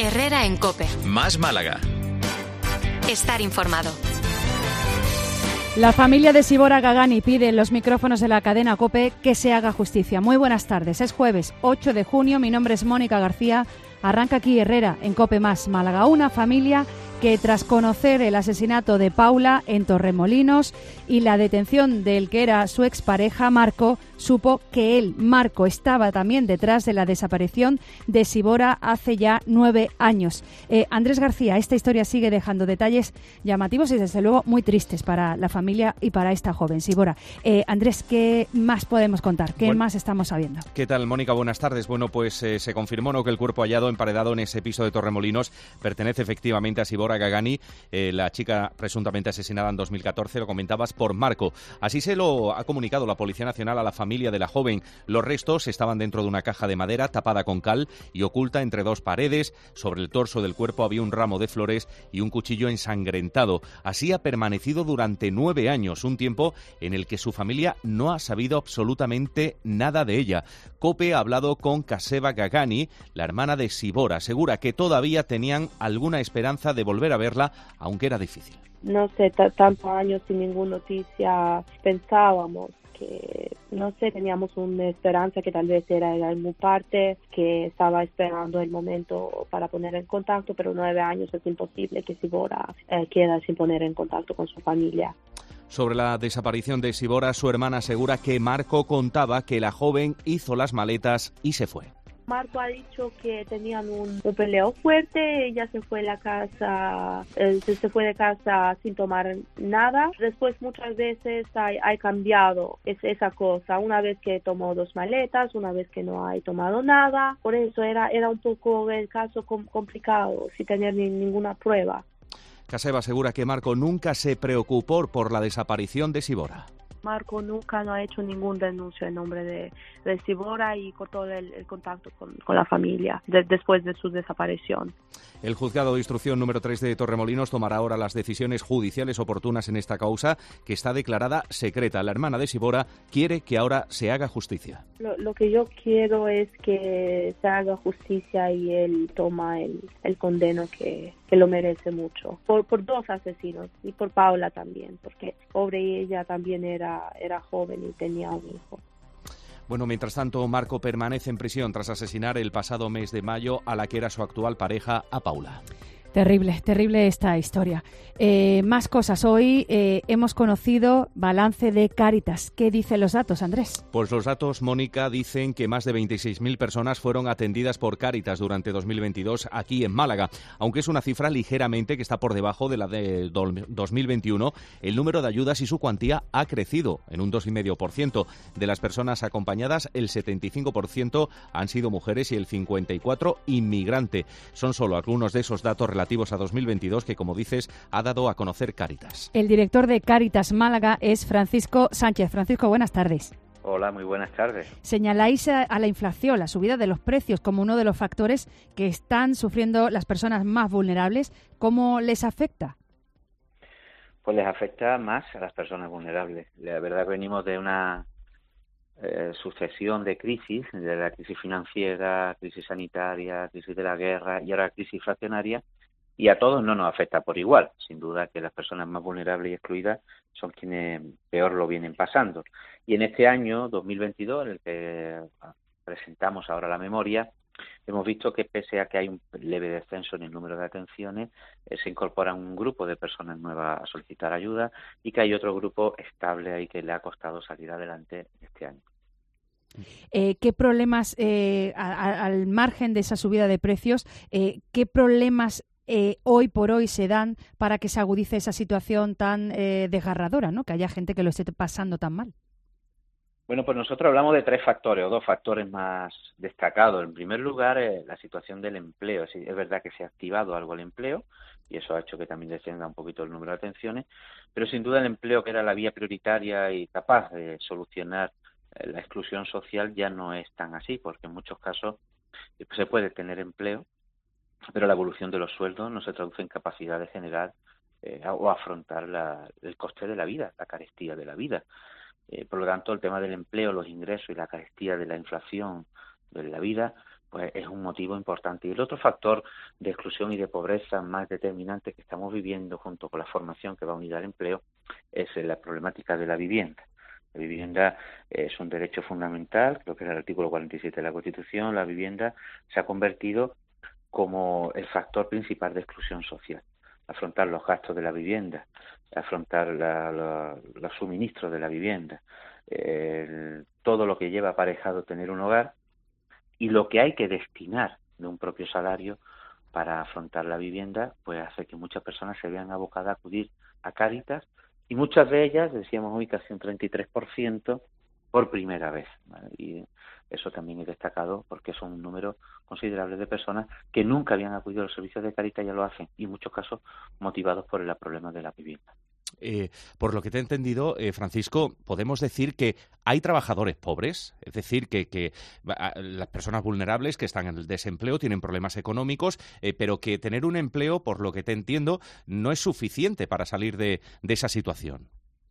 Herrera en COPE. Más Málaga. Estar informado. La familia de Sibora Gagani pide en los micrófonos de la cadena COPE que se haga justicia. Muy buenas tardes. Es jueves 8 de junio. Mi nombre es Mónica García. Arranca aquí Herrera en COPE Más Málaga. Una familia que tras conocer el asesinato de Paula en Torremolinos y la detención del que era su expareja Marco, supo que él, Marco, estaba también detrás de la desaparición de Sibora hace ya 9 años. Andrés García, esta historia sigue dejando detalles llamativos y desde luego muy tristes para la familia y para esta joven Sibora. Andrés, ¿qué más podemos contar? ¿Qué más estamos sabiendo? ¿Qué tal, Mónica? Buenas tardes. Bueno, pues se confirmó que el cuerpo hallado emparedado en ese piso de Torremolinos pertenece efectivamente a Sibora Gagani, la chica presuntamente asesinada en 2014, lo comentabas, por Marco. Así se lo ha comunicado la Policía Nacional a la familia de la joven. Los restos estaban dentro de una caja de madera tapada con cal y oculta entre dos paredes. Sobre el torso del cuerpo había un ramo de flores y un cuchillo ensangrentado. Así ha permanecido durante 9 años, un tiempo en el que su familia no ha sabido absolutamente nada de ella. COPE ha hablado con Kaseba Gagani, la hermana de Sibora. Asegura que todavía tenían alguna esperanza de volver a verla, aunque era difícil. No sé, tantos años sin ninguna noticia, pensábamos que, no sé, teníamos una esperanza que tal vez era en alguna parte, que estaba esperando el momento para poner en contacto, pero 9 años es imposible que Sibora quede sin poner en contacto con su familia. Sobre la desaparición de Sibora, su hermana asegura que Marco contaba que la joven hizo las maletas y se fue. Marco ha dicho que tenían un peleo fuerte, ella se fue de casa sin tomar nada. Después muchas veces ha cambiado esa cosa, una vez que tomó 2 maletas, una vez que no ha tomado nada. Por eso era un poco el caso complicado, sin tener ninguna prueba. Kaseba asegura que Marco nunca se preocupó por la desaparición de Sibora. Marco nunca no ha hecho ningún denuncio en nombre de Sibora y cortó el contacto con la familia después de su desaparición. El juzgado de instrucción número 3 de Torremolinos tomará ahora las decisiones judiciales oportunas en esta causa, que está declarada secreta. La hermana de Sibora quiere que ahora se haga justicia. Lo que yo quiero es que se haga justicia y él toma el condeno que lo merece mucho. Por 2 asesinos y por Paula también, porque pobre ella también era joven y tenía un hijo. Bueno, mientras tanto, Marco permanece en prisión tras asesinar el pasado mes de mayo a la que era su actual pareja, a Paula. Terrible, terrible esta historia. Más cosas. Hoy hemos conocido balance de Cáritas. ¿Qué dicen los datos, Andrés? Pues los datos, Mónica, dicen que más de 26.000 personas fueron atendidas por Cáritas durante 2022 aquí en Málaga. Aunque es una cifra ligeramente que está por debajo de la de 2021, el número de ayudas y su cuantía ha crecido en un 2,5%. De las personas acompañadas, el 75% han sido mujeres y el 54% inmigrante. Son solo algunos de esos datos relativos a 2022 que, como dices, ha dado a conocer Cáritas. El director de Cáritas Málaga es Francisco Sánchez. Francisco, buenas tardes. Hola, muy buenas tardes. Señaláis a la inflación, la subida de los precios, como uno de los factores que están sufriendo las personas más vulnerables. ¿Cómo les afecta? Pues les afecta más a las personas vulnerables. La verdad que venimos de una sucesión de crisis, de la crisis financiera, crisis sanitaria, crisis de la guerra y ahora crisis inflacionaria, y a todos no nos afecta por igual. Sin duda que las personas más vulnerables y excluidas son quienes peor lo vienen pasando. Y en este año 2022, en el que presentamos ahora la memoria, hemos visto que pese a que hay un leve descenso en el número de atenciones, se incorpora un grupo de personas nuevas a solicitar ayuda y que hay otro grupo estable ahí que le ha costado salir adelante este año. ¿Qué problemas, al margen de esa subida de precios, qué problemas hoy por hoy se dan para que se agudice esa situación tan desgarradora, ¿no? Que haya gente que lo esté pasando tan mal? Bueno, pues nosotros hablamos de 3 factores o 2 factores más destacados. En primer lugar, la situación del empleo. Sí, es verdad que se ha activado algo el empleo y eso ha hecho que también descienda un poquito el número de atenciones, pero sin duda el empleo, que era la vía prioritaria y capaz de solucionar la exclusión social, ya no es tan así, porque en muchos casos se puede tener empleo, pero la evolución de los sueldos no se traduce en capacidad de generar o afrontar el coste de la vida, la carestía de la vida. Por lo tanto, el tema del empleo, los ingresos y la carestía de la inflación de la vida, pues es un motivo importante. Y el otro factor de exclusión y de pobreza más determinante que estamos viviendo junto con la formación que va unida al empleo es la problemática de la vivienda. La vivienda es un derecho fundamental, creo que es el artículo 47 de la Constitución. La vivienda se ha convertido como el factor principal de exclusión social. Afrontar los gastos de la vivienda, afrontar los suministros de la vivienda, todo lo que lleva aparejado tener un hogar y lo que hay que destinar de un propio salario para afrontar la vivienda, pues hace que muchas personas se vean abocadas a acudir a Cáritas y muchas de ellas, decíamos hoy, casi un 33%, por primera vez, ¿vale? Y eso también es destacado porque son un número considerable de personas que nunca habían acudido a los servicios de Cáritas y ya lo hacen, y en muchos casos motivados por el problema de la vivienda. Por lo que te he entendido, Francisco, podemos decir que hay trabajadores pobres, es decir, que las personas vulnerables que están en el desempleo tienen problemas económicos, pero que tener un empleo, por lo que te entiendo, no es suficiente para salir de esa situación.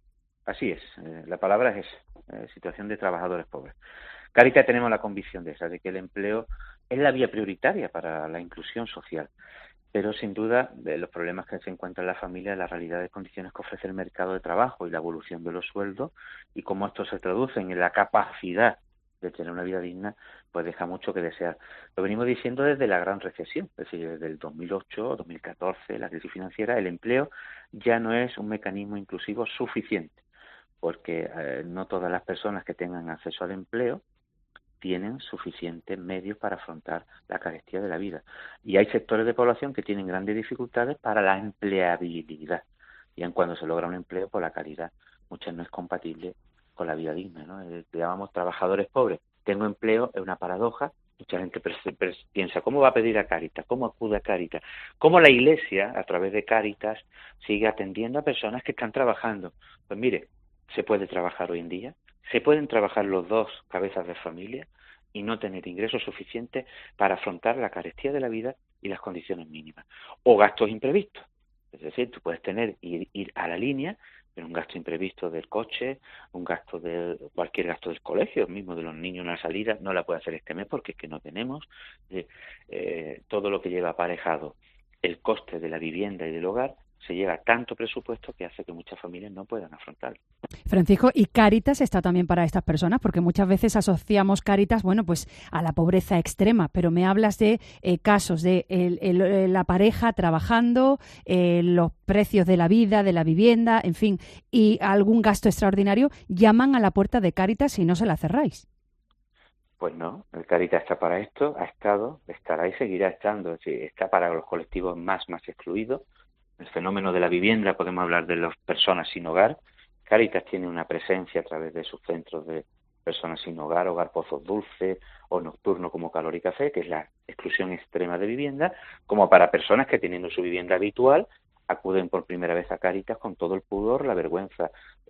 Así es, la palabra es situación de trabajadores pobres. Cáritas tenemos la convicción de que el empleo es la vía prioritaria para la inclusión social. Pero sin duda los problemas que se encuentran en la familia, la realidad de condiciones que ofrece el mercado de trabajo y la evolución de los sueldos y cómo esto se traduce en la capacidad de tener una vida digna, pues deja mucho que desear. Lo venimos diciendo desde la gran recesión, es decir, desde el 2008, 2014, la crisis financiera, el empleo ya no es un mecanismo inclusivo suficiente, porque no todas las personas que tengan acceso al empleo tienen suficientes medios para afrontar la carestía de la vida. Y hay sectores de población que tienen grandes dificultades para la empleabilidad. Y en cuando se logra un empleo, pues la calidad muchas no es compatible con la vida digna, ¿no? Le llamamos trabajadores pobres. Tengo empleo, es una paradoja. Mucha gente piensa, ¿cómo va a pedir a Cáritas? ¿Cómo acude a Cáritas? ¿Cómo la Iglesia, a través de Cáritas, sigue atendiendo a personas que están trabajando? Pues mire, se puede trabajar hoy en día. Se pueden trabajar los dos cabezas de familia y no tener ingresos suficientes para afrontar la carestía de la vida y las condiciones mínimas. O gastos imprevistos. Es decir, tú puedes ir a la línea, pero un gasto imprevisto del coche, cualquier gasto del colegio, mismo de los niños, una salida, no la puede hacer este mes porque es que no tenemos. Todo lo que lleva aparejado el coste de la vivienda y del hogar se lleva tanto presupuesto que hace que muchas familias no puedan afrontarlo. Francisco, ¿y Cáritas está también para estas personas? Porque muchas veces asociamos Cáritas, bueno, pues a la pobreza extrema, pero me hablas de casos de la pareja trabajando, los precios de la vida, de la vivienda, en fin, y algún gasto extraordinario, llaman a la puerta de Cáritas y no se la cerráis. Pues no, el Cáritas está para esto, ha estado, estará y seguirá estando, es decir, está para los colectivos más excluidos. El fenómeno de la vivienda, podemos hablar de las personas sin hogar. Cáritas tiene una presencia a través de sus centros de personas sin hogar, Hogar Pozos Dulces o Nocturno como Calor y Café, que es la exclusión extrema de vivienda, como para personas que teniendo su vivienda habitual acuden por primera vez a Cáritas con todo el pudor, la vergüenza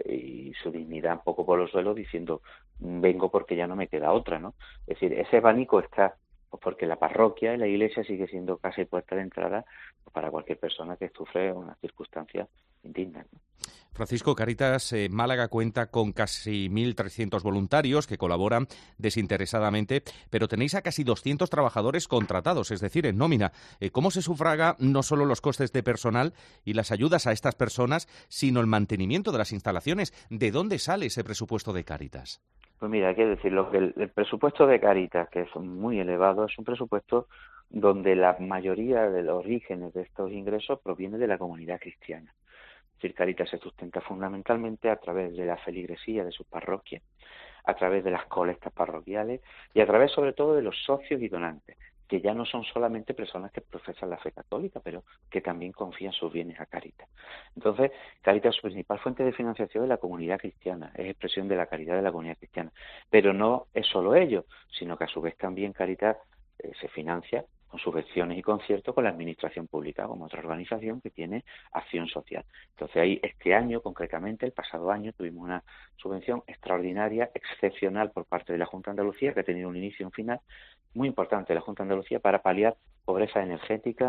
y su dignidad un poco por los suelos diciendo vengo porque ya no me queda otra, ¿no? Es decir, ese abanico está porque la parroquia y la iglesia sigue siendo casa y puerta de entrada para cualquier persona que sufre una circunstancia indigna, ¿no? Francisco, Cáritas Málaga cuenta con casi 1.300 voluntarios que colaboran desinteresadamente, pero tenéis a casi 200 trabajadores contratados, es decir, en nómina. ¿Cómo se sufraga no solo los costes de personal y las ayudas a estas personas, sino el mantenimiento de las instalaciones? ¿De dónde sale ese presupuesto de Cáritas? Pues mira, hay que decirlo, que el presupuesto de Cáritas, que es muy elevado, es un presupuesto donde la mayoría de los orígenes de estos ingresos proviene de la comunidad cristiana. Es decir, Cáritas se sustenta fundamentalmente a través de la feligresía de sus parroquias, a través de las colectas parroquiales y a través sobre todo de los socios y donantes, que ya no son solamente personas que profesan la fe católica, pero que también confían sus bienes a Cáritas. Entonces, Cáritas, su principal fuente de financiación es la comunidad cristiana, es expresión de la caridad de la comunidad cristiana. Pero no es solo ello, sino que a su vez también Cáritas se financia con subvenciones y conciertos con la administración pública, como otra organización que tiene acción social. Entonces ahí este año, concretamente, el pasado año, tuvimos una subvención extraordinaria, excepcional por parte de la Junta de Andalucía, que ha tenido un inicio y un final muy importante de la Junta de Andalucía para paliar pobreza energética,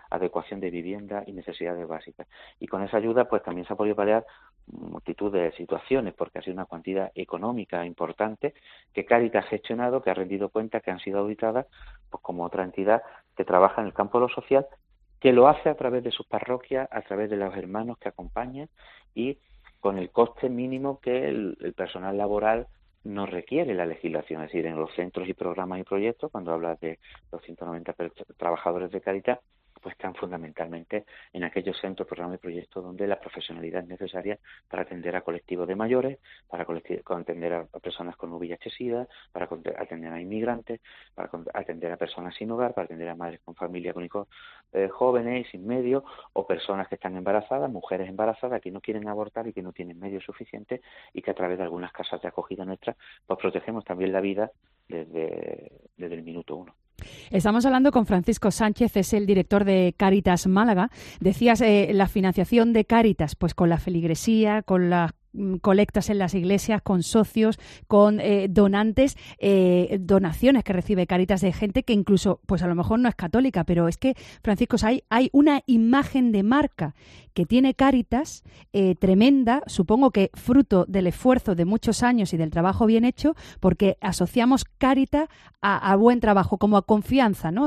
adecuación de vivienda y necesidades básicas. Y con esa ayuda pues también se ha podido paliar multitud de situaciones, porque ha sido una cantidad económica importante que Cáritas ha gestionado, que ha rendido cuenta, que han sido auditadas pues como otra entidad que trabaja en el campo de lo social, que lo hace a través de sus parroquias, a través de los hermanos que acompañan y con el coste mínimo que el personal laboral no requiere la legislación. Es decir, en los centros y programas y proyectos, cuando hablas de los 190 trabajadores de Cáritas, pues están fundamentalmente en aquellos centros, programas y proyectos donde la profesionalidad es necesaria para atender a colectivos de mayores, para atender a personas con VIH-Sida, para atender a inmigrantes, para atender a personas sin hogar, para atender a madres con familia con hijos jóvenes y sin medios, o personas que están embarazadas, mujeres embarazadas que no quieren abortar y que no tienen medios suficientes, y que a través de algunas casas de acogida nuestras pues protegemos también la vida desde el minuto uno. Estamos hablando con Francisco Sánchez, es el director de Cáritas Málaga. Decías la financiación de Cáritas, pues con la feligresía, con las colectas en las iglesias, con socios, con donantes, donaciones que recibe Cáritas de gente que incluso, pues a lo mejor no es católica, pero es que, Francisco, hay una imagen de marca que tiene Cáritas tremenda, supongo que fruto del esfuerzo de muchos años y del trabajo bien hecho, porque asociamos Cáritas a buen trabajo, como a confianza, ¿no?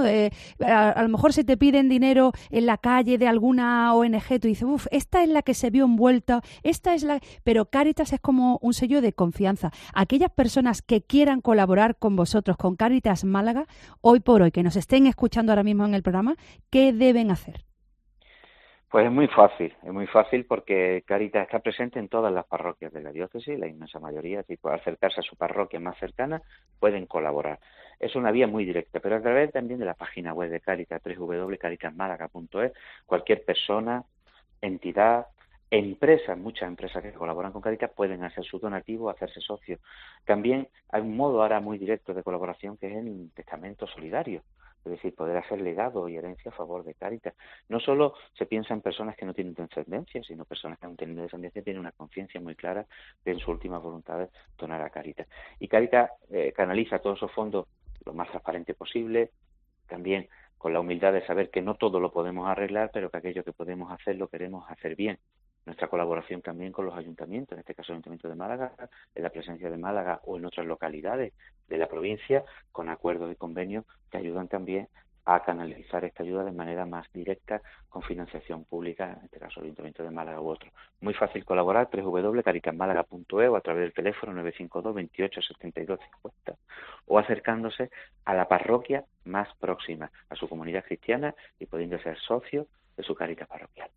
A lo mejor si te piden dinero en la calle de alguna ONG, tú dices, esta es la que se vio envuelta, esta es la... Pero Cáritas es como un sello de confianza. Aquellas personas que quieran colaborar con vosotros, con Cáritas Málaga, hoy por hoy, que nos estén escuchando ahora mismo en el programa, ¿qué deben hacer? Pues es muy fácil porque Cáritas está presente en todas las parroquias de la diócesis, la inmensa mayoría, tipo, al acercarse a su parroquia más cercana, pueden colaborar. Es una vía muy directa, pero a través también de la página web de Cáritas, www.caritasmálaga.es, cualquier persona, entidad, empresas, muchas empresas que colaboran con Cáritas pueden hacer su donativo, hacerse socios. También hay un modo ahora muy directo de colaboración que es el testamento solidario, es decir, poder hacer legado y herencia a favor de Cáritas. No solo se piensa en personas que no tienen descendencia, sino personas que no tienen descendencia tienen una conciencia muy clara de en su última voluntad de donar a Cáritas. Y Cáritas canaliza todos esos fondos lo más transparente posible, también con la humildad de saber que no todo lo podemos arreglar, pero que aquello que podemos hacer lo queremos hacer bien. Nuestra colaboración también con los ayuntamientos, en este caso el Ayuntamiento de Málaga, en la presencia de Málaga o en otras localidades de la provincia, con acuerdos y convenios que ayudan también a canalizar esta ayuda de manera más directa con financiación pública, en este caso el Ayuntamiento de Málaga u otro. Muy fácil colaborar, www.caritasmálaga.es o a través del teléfono 952 28 72 50 o acercándose a la parroquia más próxima, a su comunidad cristiana y pudiendo ser socio de su Cáritas parroquial.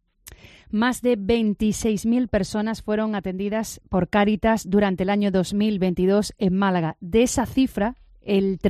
Más de 26.000 personas fueron atendidas por Cáritas durante el año 2022 en Málaga. De esa cifra, el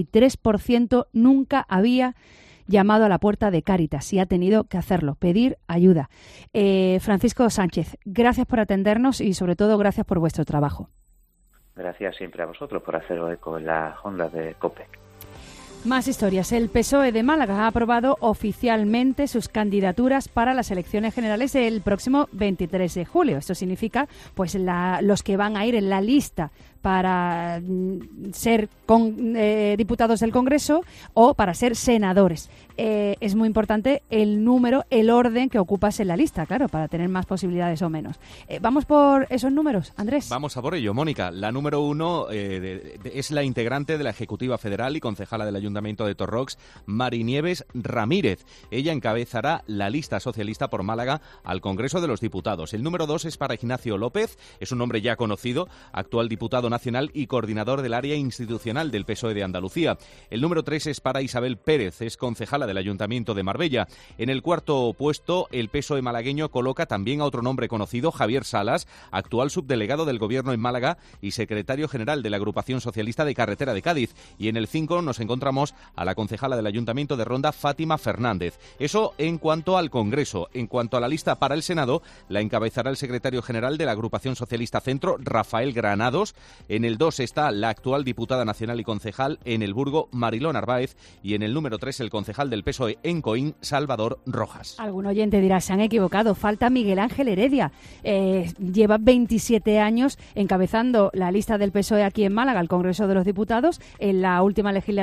33% nunca había llamado a la puerta de Cáritas y ha tenido que hacerlo, pedir ayuda. Francisco Sánchez, gracias por atendernos y sobre todo gracias por vuestro trabajo. Gracias siempre a vosotros por haceros eco en las ondas de COPE. Más historias. El PSOE de Málaga ha aprobado oficialmente sus candidaturas para las elecciones generales el próximo 23 de julio. Esto significa pues los que van a ir en la lista para ser diputados del Congreso o para ser senadores. Es muy importante el número, el orden que ocupas en la lista, claro, para tener más posibilidades o menos. ¿Vamos por esos números, Andrés? Vamos a por ello, Mónica. La número 1 es la integrante de la Ejecutiva Federal y concejala del Ayuntamiento de Torrox, Mari Nieves Ramírez. Ella encabezará la lista socialista por Málaga al Congreso de los Diputados. El número 2 es para Ignacio López, es un nombre ya conocido, actual diputado nacional y coordinador del área institucional del PSOE de Andalucía. El número 3 es para Isabel Pérez, es concejala del Ayuntamiento de Marbella. En el cuarto puesto, el PSOE malagueño coloca también a otro nombre conocido, Javier Salas, actual subdelegado del Gobierno en Málaga y secretario general de la Agrupación Socialista de Carretera de Cádiz. Y en el 5 nos encontramos a la concejala del Ayuntamiento de Ronda, Fátima Fernández. Eso en cuanto al Congreso. En cuanto a la lista para el Senado, la encabezará el secretario general de la Agrupación Socialista Centro, Rafael Granados. En el 2 está la actual diputada nacional y concejal en el Burgo, Mariló Narváez, y en el número 3 el concejal del PSOE en Coín, Salvador Rojas. Algún oyente dirá, se han equivocado, falta Miguel Ángel Heredia. Lleva 27 años encabezando la lista del PSOE aquí en Málaga, al Congreso de los Diputados. En la última legislatura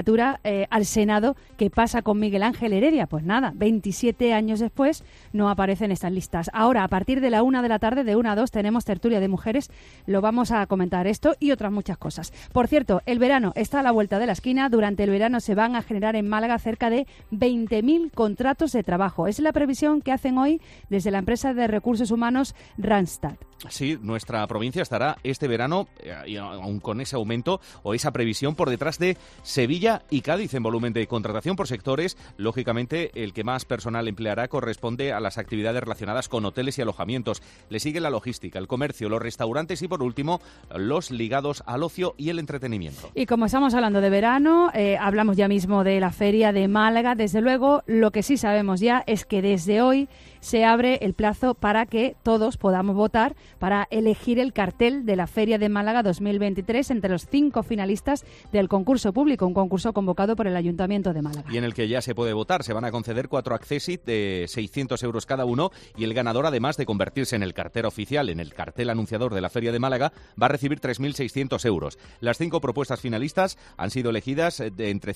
al Senado qué pasa con Miguel Ángel Heredia. Pues nada, 27 años después no aparece en estas listas. Ahora, a partir de la 1 de la tarde, de 1 a 2, tenemos tertulia de mujeres. Lo vamos a comentar esto y otras muchas cosas. Por cierto, el verano está a la vuelta de la esquina. Durante el verano se van a generar en Málaga cerca de 20.000 contratos de trabajo. Es la previsión que hacen hoy desde la empresa de recursos humanos Randstad. Sí, nuestra provincia estará este verano, y aún con ese aumento o esa previsión, por detrás de Sevilla y Cádiz en volumen de contratación por sectores. Lógicamente, el que más personal empleará corresponde a las actividades relacionadas con hoteles y alojamientos. Le sigue la logística, el comercio, los restaurantes y, por último, los ligados al ocio y el entretenimiento. Y como estamos hablando de verano, hablamos ya mismo de la Feria de Málaga. Desde luego, lo que sí sabemos ya es que desde hoy se abre el plazo para que todos podamos votar para elegir el cartel de la Feria de Málaga 2023 entre los 5 finalistas del concurso público, un concurso convocado por el Ayuntamiento de Málaga. Y en el que ya se puede votar. Se van a conceder 4 accessit de 600 euros cada uno, y el ganador, además de convertirse en el cartel oficial, en el cartel anunciador de la Feria de Málaga, va a recibir 3.600 euros. Las 5 propuestas finalistas han sido elegidas de entre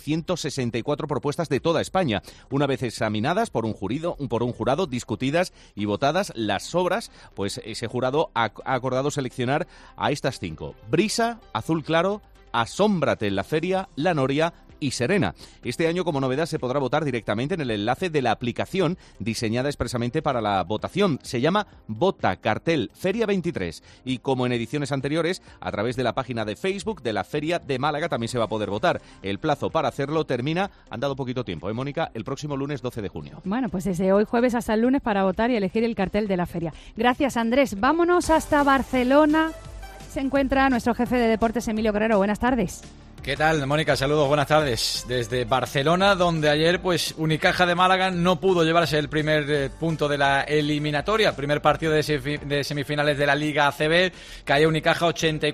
164 propuestas de toda España. Una vez examinadas por un jurado, discutidas y votadas las obras, pues ese jurado ha acordado seleccionar a estas 5. Brisa, Azul Claro, Asómbrate en la Feria, La Noria y Serena. Este año, como novedad, se podrá votar directamente en el enlace de la aplicación diseñada expresamente para la votación. Se llama Vota Cartel Feria 23, y como en ediciones anteriores, a través de la página de Facebook de la Feria de Málaga también se va a poder votar. El plazo para hacerlo termina, han dado poquito tiempo, Mónica, el próximo lunes 12 de junio. Bueno, pues desde hoy jueves hasta el lunes para votar y elegir el cartel de la feria. Gracias, Andrés. Vámonos hasta Barcelona. Se encuentra nuestro jefe de deportes, Emilio Guerrero. Buenas tardes. ¿Qué tal, Mónica? Saludos, buenas tardes. Desde Barcelona, donde ayer pues Unicaja de Málaga no pudo llevarse el primer punto de la eliminatoria, el primer partido de semifinales de la Liga ACB. Cayó Unicaja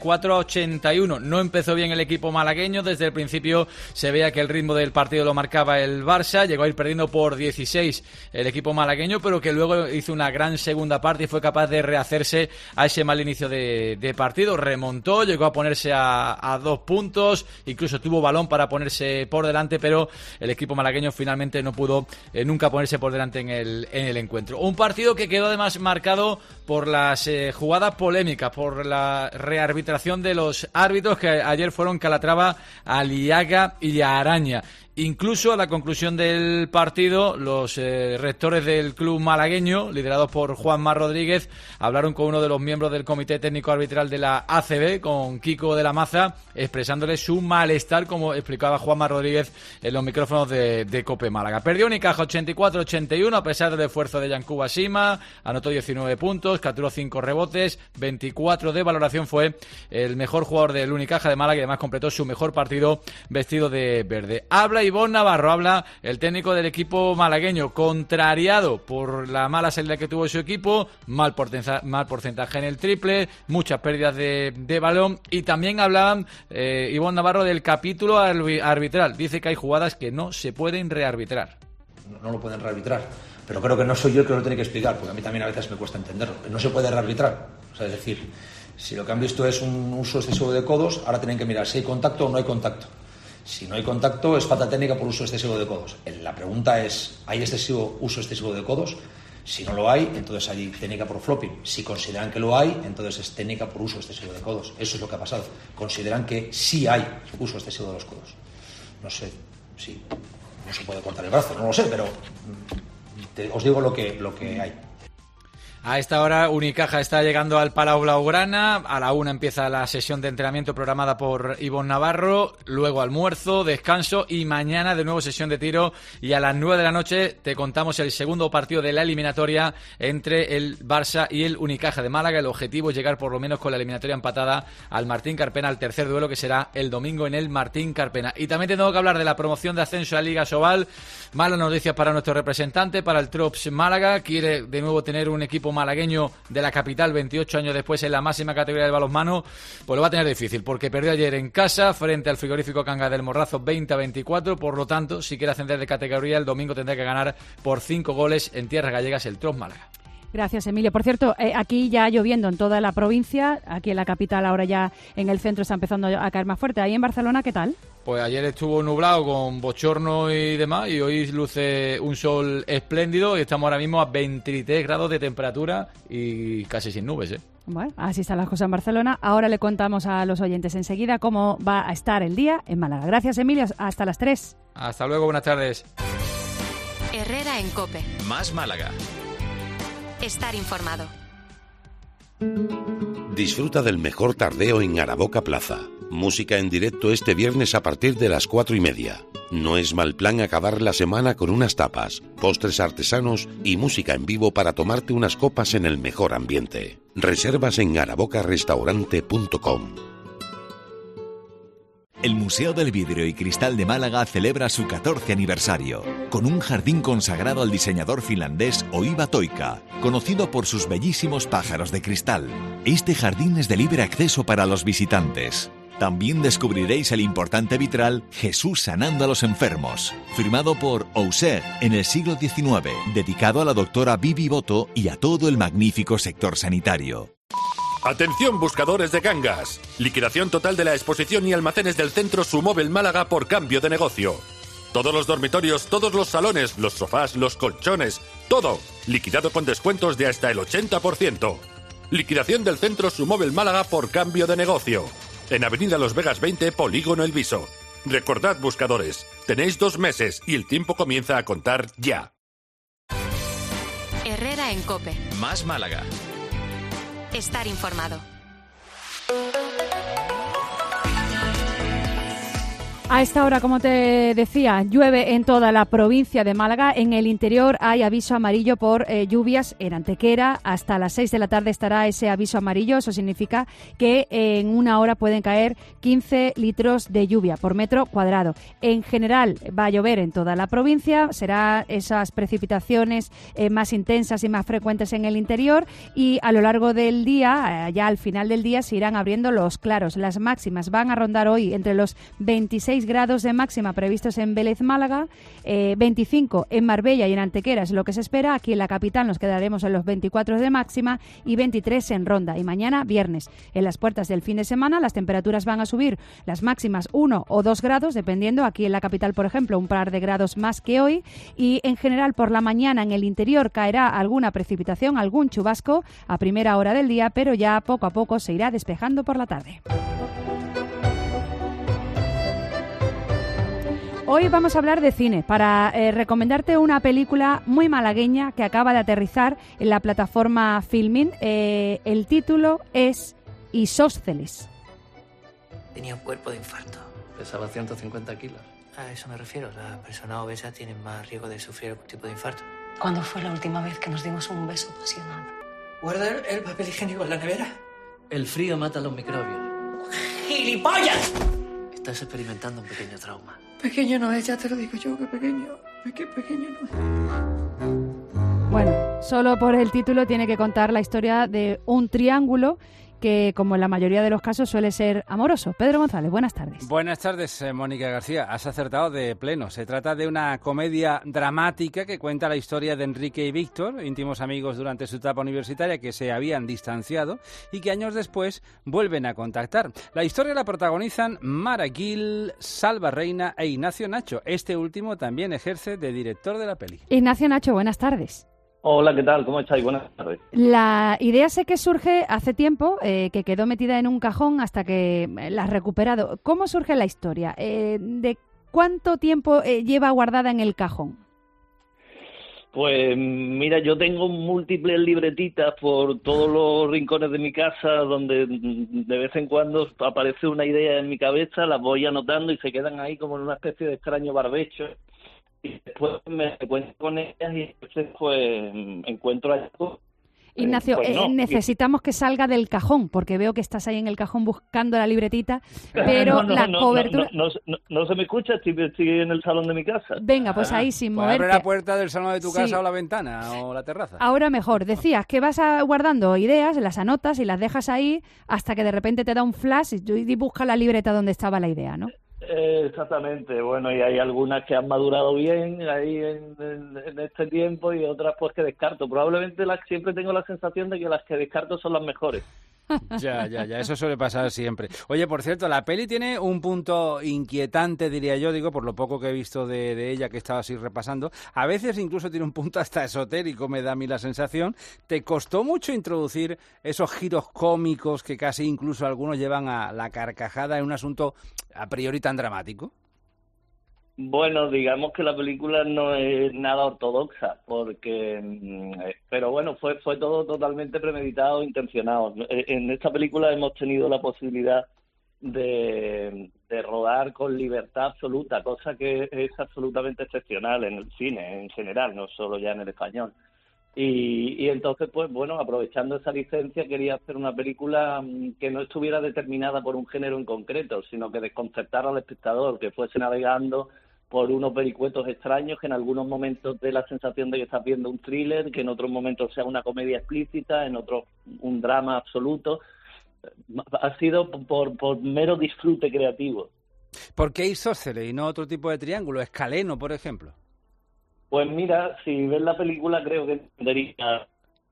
84-81. No empezó bien el equipo malagueño. Desde el principio se veía que el ritmo del partido lo marcaba el Barça. Llegó a ir perdiendo por 16 el equipo malagueño, pero que luego hizo una gran segunda parte y fue capaz de rehacerse a ese mal inicio de partido. Remontó, llegó a ponerse a 2 puntos. Incluso tuvo balón para ponerse por delante, pero el equipo malagueño finalmente no pudo nunca ponerse por delante en el encuentro. Un partido que quedó además marcado por las jugadas polémicas, por la rearbitración de los árbitros que ayer fueron Calatrava, Aliaga y Araña. Incluso a la conclusión del partido, los rectores del club malagueño, liderados por Juanma Rodríguez, hablaron con uno de los miembros del Comité Técnico Arbitral de la ACB, con Kiko de la Maza, expresándole su malestar, como explicaba Juanma Rodríguez en los micrófonos de COPE Málaga. Perdió Unicaja 84-81 a pesar del esfuerzo de Yankuba Sima, anotó 19 puntos, capturó 5 rebotes, 24 de valoración, fue el mejor jugador del Unicaja de Málaga y además completó su mejor partido vestido de verde. Habla Ivonne Navarro, habla el técnico del equipo malagueño, contrariado por la mala salida que tuvo su equipo, mal porcentaje en el triple, muchas pérdidas de balón, y también hablaban Ivonne Navarro del capítulo arbitral. Dice que hay jugadas que no se pueden rearbitrar. No lo pueden rearbitrar, pero creo que no soy yo el que lo tiene que explicar, porque a mí también a veces me cuesta entenderlo, que no se puede rearbitrar. O sea, es decir, si lo que han visto es un uso excesivo de codos, ahora tienen que mirar si hay contacto o no hay contacto. Si no hay contacto, es falta técnica por uso excesivo de codos. La pregunta es, ¿hay uso excesivo de codos? Si no lo hay, entonces hay técnica por flopping. Si consideran que lo hay, entonces es técnica por uso excesivo de codos. Eso es lo que ha pasado. Consideran que sí hay uso excesivo de los codos. No sé si no se puede cortar el brazo, no lo sé, pero os digo lo que hay. A esta hora Unicaja está llegando al Palau Blaugrana. A la 1 empieza la sesión de entrenamiento programada por Ivonne Navarro, luego almuerzo, descanso y mañana de nuevo sesión de tiro, y a las 9 de la noche te contamos el segundo partido de la eliminatoria entre el Barça y el Unicaja de Málaga. El objetivo es llegar por lo menos con la eliminatoria empatada al Martín Carpena, al tercer duelo que será el domingo en el Martín Carpena. Y también tengo que hablar de la promoción de ascenso a la Liga Sobal. Malas noticias para nuestro representante, para el Trops Málaga. Quiere de nuevo tener un equipo malagueño de la capital 28 años después en la máxima categoría del balonmano, pues lo va a tener difícil porque perdió ayer en casa frente al frigorífico Cangas del Morrazo 20-24, por lo tanto si quiere ascender de categoría el domingo tendrá que ganar por 5 goles en tierras gallegas el Trops Málaga. Gracias, Emilio. Por cierto, aquí ya lloviendo en toda la provincia, aquí en la capital ahora ya en el centro está empezando a caer más fuerte. ¿Ahí en Barcelona qué tal? Pues ayer estuvo nublado con bochorno y demás y hoy luce un sol espléndido y estamos ahora mismo a 23 grados de temperatura y casi sin nubes, ¿eh? Bueno, así están las cosas en Barcelona. Ahora le contamos a los oyentes enseguida cómo va a estar el día en Málaga. Gracias, Emilio. Hasta las 3. Hasta luego, buenas tardes. Herrera en COPE. Más Málaga. Estar informado. Disfruta del mejor tardeo en Araboca Plaza. Música en directo este viernes a partir de las 4:30. No es mal plan acabar la semana con unas tapas, postres artesanos y música en vivo para tomarte unas copas en el mejor ambiente. Reservas en arabocarestaurante.com. El Museo del Vidrio y Cristal de Málaga celebra su 14 aniversario, con un jardín consagrado al diseñador finlandés Oiva Toika, conocido por sus bellísimos pájaros de cristal. Este jardín es de libre acceso para los visitantes. También descubriréis el importante vitral Jesús sanando a los enfermos, firmado por Auxerre en el siglo XIX, dedicado a la doctora Bibi Boto y a todo el magnífico sector sanitario. Atención buscadores de gangas. Liquidación total de la exposición y almacenes del centro Sumóvel Málaga por cambio de negocio. Todos los dormitorios, todos los salones, los sofás, los colchones, todo. Liquidado con descuentos de hasta el 80%. Liquidación del centro Sumóvel Málaga por cambio de negocio. En Avenida Los Vegas 20, Polígono El Viso. Recordad buscadores, tenéis 2 meses y el tiempo comienza a contar ya. Herrera en COPE. Más Málaga. Estar informado. A esta hora, como te decía, llueve en toda la provincia de Málaga. En el interior hay aviso amarillo por lluvias en Antequera. Hasta las 6 de la tarde estará ese aviso amarillo. Eso significa que en una hora pueden caer 15 litros de lluvia por metro cuadrado. En general va a llover en toda la provincia. Serán esas precipitaciones más intensas y más frecuentes en el interior. Y a lo largo del día, ya al final del día, se irán abriendo los claros. Las máximas van a rondar hoy entre los 26 grados de máxima previstos en Vélez, Málaga, 25 en Marbella y en Antequera es lo que se espera. Aquí en la capital nos quedaremos en los 24 de máxima y 23 en Ronda. Y mañana, viernes, en las puertas del fin de semana, las temperaturas van a subir, las máximas 1 o 2 grados, dependiendo. Aquí en la capital, por ejemplo, un par de grados más que hoy. Y en general, por la mañana en el interior caerá alguna precipitación, algún chubasco a primera hora del día, pero ya poco a poco se irá despejando por la tarde. Hoy vamos a hablar de cine para recomendarte una película muy malagueña que acaba de aterrizar en la plataforma Filmin. El título es Isósceles. Tenía un cuerpo de infarto. Pesaba 150 kilos. A eso me refiero. Las personas obesas tienen más riesgo de sufrir algún tipo de infarto. ¿Cuándo fue la última vez que nos dimos un beso apasionado? ¿Guardar el papel higiénico en la nevera? El frío mata los microbios. ¡Gilipollas! Estás experimentando un pequeño trauma. Pequeño no es, ya te lo digo yo, que pequeño no es. Bueno, solo por el título tiene que contar la historia de un triángulo que, como en la mayoría de los casos, suele ser amoroso. Pedro González, buenas tardes. Buenas tardes, Mónica García. Has acertado de pleno. Se trata de una comedia dramática que cuenta la historia de Enrique y Víctor, íntimos amigos durante su etapa universitaria que se habían distanciado y que años después vuelven a contactar. La historia la protagonizan Mara Gil, Salva Reina e Ignacio Nacho. Este último también ejerce de director de la peli. Ignacio Nacho, buenas tardes. Hola, ¿qué tal? ¿Cómo estáis? Buenas tardes. La idea sé que surge hace tiempo, que quedó metida en un cajón hasta que la has recuperado. ¿Cómo surge la historia? ¿De cuánto tiempo lleva guardada en el cajón? Pues mira, yo tengo múltiples libretitas por todos los rincones de mi casa donde de vez en cuando aparece una idea en mi cabeza, las voy anotando y se quedan ahí como en una especie de extraño barbecho. Y después me encuentro con ellas y entonces pues encuentro algo. Ignacio, pues no. Necesitamos que salga del cajón, porque veo que estás ahí en el cajón buscando la libretita, pero cobertura... No se me escucha, estoy en el salón de mi casa. Venga, pues ahí sin moverte. Abre la puerta del salón de tu casa o la ventana o la terraza. Ahora mejor. Decías que vas guardando ideas, las anotas y las dejas ahí hasta que de repente te da un flash y buscas la libreta donde estaba la idea, ¿no? Exactamente, bueno, y hay algunas que han madurado bien ahí en este tiempo y otras pues que descarto. Probablemente siempre tengo la sensación de que las que descarto son las mejores. Ya, eso suele pasar siempre. Oye, por cierto, la peli tiene un punto inquietante, diría yo, digo, por lo poco que he visto de ella, que estaba así repasando. A veces incluso tiene un punto hasta esotérico, me da a mí la sensación. ¿Te costó mucho introducir esos giros cómicos que casi incluso algunos llevan a la carcajada en un asunto a priori tan dramático? Bueno, digamos que la película no es nada ortodoxa, pero bueno, fue todo totalmente premeditado, intencionado. En esta película hemos tenido la posibilidad de rodar con libertad absoluta, cosa que es absolutamente excepcional en el cine en general, no solo ya en el español. Y entonces, pues bueno, aprovechando esa licencia, quería hacer una película que no estuviera determinada por un género en concreto, sino que desconcertara al espectador, que fuese navegando por unos vericuetos extraños, que en algunos momentos dé la sensación de que estás viendo un thriller, que en otros momentos sea una comedia explícita, en otros un drama absoluto. Ha sido por mero disfrute creativo. ¿Por qué isósceles y no otro tipo de triángulo? Escaleno, por ejemplo. Pues mira, si ves la película creo que entendería.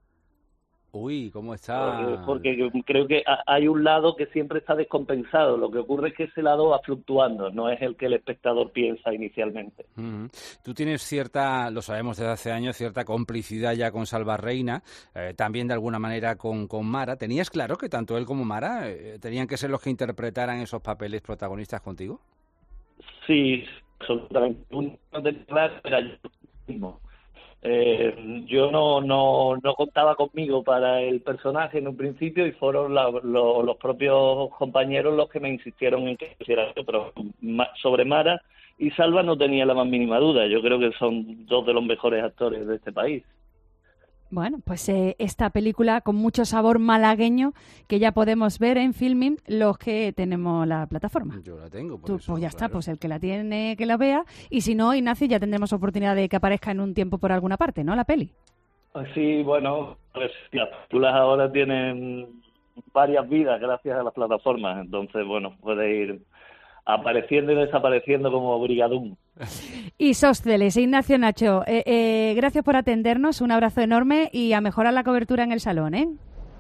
Uy, ¿cómo está? Porque creo que hay un lado que siempre está descompensado. Lo que ocurre es que ese lado va fluctuando, no es el que el espectador piensa inicialmente. Tú tienes cierta, lo sabemos desde hace años, cierta complicidad ya con Salva Reina, también de alguna manera con Mara. ¿Tenías claro que tanto él como Mara tenían que ser los que interpretaran esos papeles protagonistas contigo? Sí, absolutamente. Uno tenía claro, era yo mismo. Yo no contaba conmigo para el personaje en un principio y fueron los propios compañeros los que me insistieron en que hiciera yo, pero sobre Mara y Salva no tenía la más mínima duda. Yo creo que son dos de los mejores actores de este país. Bueno, pues esta película con mucho sabor malagueño que ya podemos ver en Filmin los que tenemos la plataforma. Yo la tengo, pues ya está, pues el que la tiene que la vea, y si no, Ignacio, ya tendremos oportunidad de que aparezca en un tiempo por alguna parte, ¿no? La peli. Sí, bueno, pues las películas ahora tienen varias vidas gracias a las plataformas, entonces bueno, puede ir apareciendo y desapareciendo como brigadún. Isósceles, Ignacio Nacho, gracias por atendernos, un abrazo enorme y a mejorar la cobertura en el salón, ¿eh?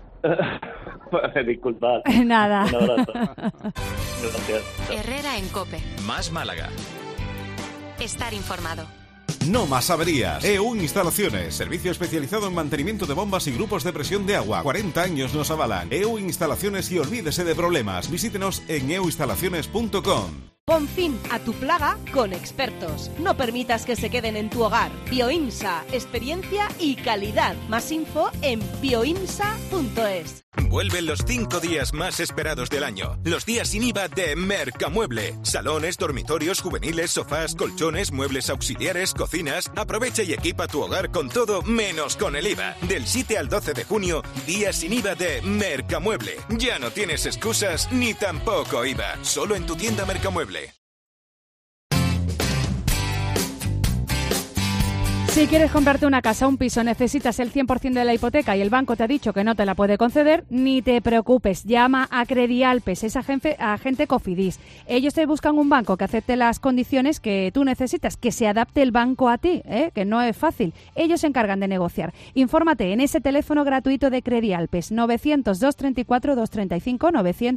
Disculpad. Nada. Un abrazo. Gracias. Herrera en COPE. Más Málaga. Estar informado. No más averías. EU Instalaciones, servicio especializado en mantenimiento de bombas y grupos de presión de agua. 40 años nos avalan. EU Instalaciones y olvídese de problemas. Visítenos en euinstalaciones.com. Pon fin a tu plaga con expertos. No permitas que se queden en tu hogar. Bioinsa, experiencia y calidad. Más info en bioinsa.es. Vuelven los 5 días más esperados del año. Los días sin IVA de Mercamueble. Salones, dormitorios, juveniles, sofás, colchones, muebles auxiliares, cocinas. Aprovecha y equipa tu hogar con todo menos con el IVA. Del 7 al 12 de junio, días sin IVA de Mercamueble. Ya no tienes excusas ni tampoco IVA. Solo en tu tienda Mercamueble. Si quieres comprarte una casa o un piso, necesitas el 100% de la hipoteca y el banco te ha dicho que no te la puede conceder, ni te preocupes, llama a Credialpes, es agente Cofidis. Ellos te buscan un banco que acepte las condiciones que tú necesitas, que se adapte el banco a ti, que no es fácil. Ellos se encargan de negociar. Infórmate en ese teléfono gratuito de Credialpes, 900-234-235,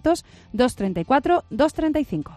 900-234-235.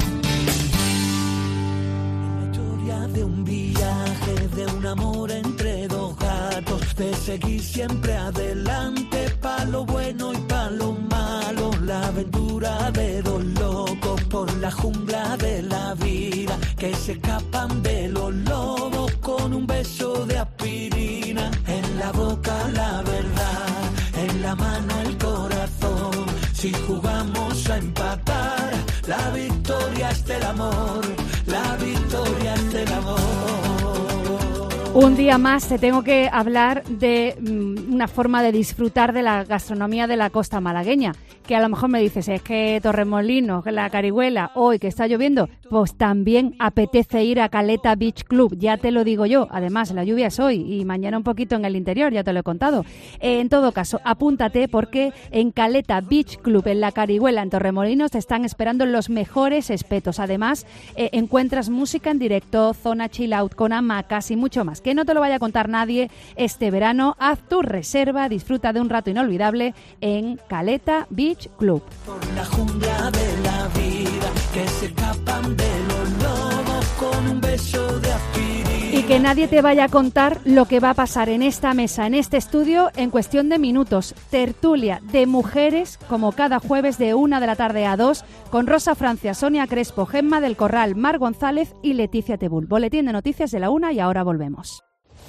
De un viaje, de un amor entre dos gatos, de seguir siempre adelante, pa' lo bueno y pa' lo malo, la aventura de dos locos por la jungla de la vida, que se escapan de los lobos con un beso de aspirina, en la boca la verdad, en la mano el corazón, si jugamos a empatar, la victoria es del amor, la victoria es del amor. Un día más te tengo que hablar de una forma de disfrutar de la gastronomía de la costa malagueña, que a lo mejor me dices, es que Torremolinos, la Carihuela, hoy que está lloviendo, pues también apetece ir a Caleta Beach Club, ya te lo digo yo. Además, la lluvia es hoy y mañana un poquito en el interior, ya te lo he contado. En todo caso, apúntate porque en Caleta Beach Club, en la Carihuela, en Torremolinos, te están esperando los mejores espetos. Además, encuentras música en directo, zona chill out con hamacas y mucho más. Que no te lo vaya a contar nadie este verano. Haz tu reserva, disfruta de un rato inolvidable en Caleta Beach Club. Por la jungla de la vida, que se escapan de los lobos con un beso de aspirina. Y que nadie te vaya a contar lo que va a pasar en esta mesa, en este estudio, en cuestión de minutos. Tertulia de mujeres, como cada jueves de 1 de la tarde a 2, con Rosa Francia, Sonia Crespo, Gemma del Corral, Mar González y Leticia Tebul. Boletín de noticias de la 1 y ahora volvemos.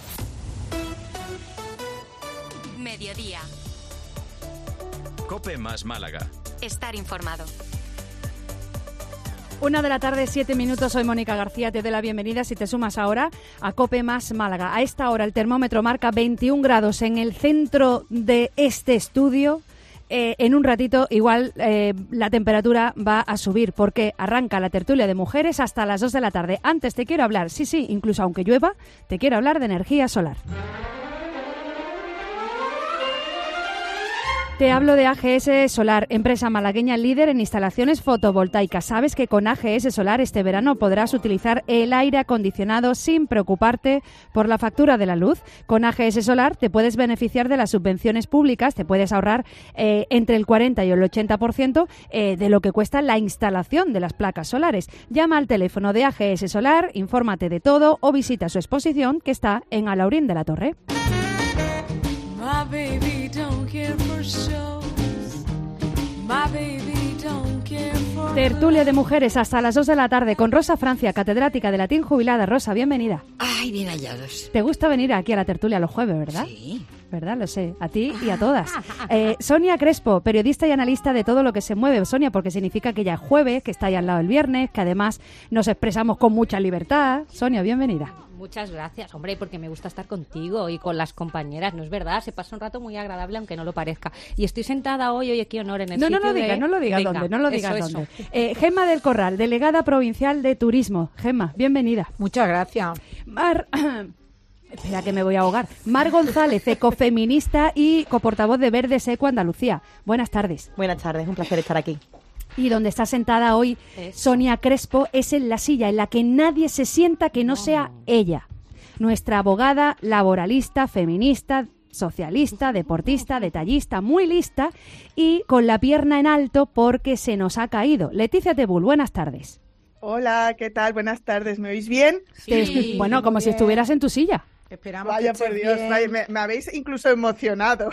Mediodía. COPE más Málaga. Estar informado. 1 de la tarde, 7 minutos. Soy Mónica García. Te doy la bienvenida si te sumas ahora a COPE más Málaga. A esta hora el termómetro marca 21 grados en el centro de este estudio. En un ratito igual la temperatura va a subir porque arranca la tertulia de mujeres hasta las 2 de la tarde. Antes te quiero hablar, sí, incluso aunque llueva, te quiero hablar de energía solar. Te hablo de AGS Solar, empresa malagueña líder en instalaciones fotovoltaicas. Sabes que con AGS Solar este verano podrás utilizar el aire acondicionado sin preocuparte por la factura de la luz. Con AGS Solar te puedes beneficiar de las subvenciones públicas, te puedes ahorrar entre el 40 y el 80% de lo que cuesta la instalación de las placas solares. Llama al teléfono de AGS Solar, infórmate de todo o visita su exposición que está en Alaurín de la Torre. My baby don't care for shows. My baby don't care for... Tertulia de mujeres hasta las 2 de la tarde con Rosa Francia, catedrática de latín jubilada. Rosa, bienvenida. Ay, bien hallados. ¿Te gusta venir aquí a la tertulia los jueves, verdad? Sí. ¿Verdad? Lo sé. A ti y a todas. Sonia Crespo, periodista y analista de todo lo que se mueve. Sonia, porque significa que ya es jueves, que está ahí al lado el viernes, que además nos expresamos con mucha libertad. Sonia, bienvenida. Muchas gracias, hombre, porque me gusta estar contigo y con las compañeras, ¿no es verdad? Se pasa un rato muy agradable, aunque no lo parezca. Y estoy sentada oye, qué honor en el sitio No lo digas Venga, dónde, no lo digas eso. dónde. Gemma del Corral, delegada provincial de Turismo. Gemma, bienvenida. Muchas gracias. Espera que me voy a ahogar. Mar González, ecofeminista y coportavoz de Verdes Eco Andalucía. Buenas tardes. Buenas tardes, un placer estar aquí. Y donde está sentada hoy Sonia Crespo es en la silla en la que nadie se sienta que no sea ella. Nuestra abogada, laboralista, feminista, socialista, deportista, detallista, muy lista y con la pierna en alto porque se nos ha caído. Leticia Tebul, buenas tardes. Hola, ¿qué tal? Buenas tardes, ¿me oís bien? Sí, bueno, como si estuvieras en tu silla. Esperamos. Vaya por Dios, me habéis incluso emocionado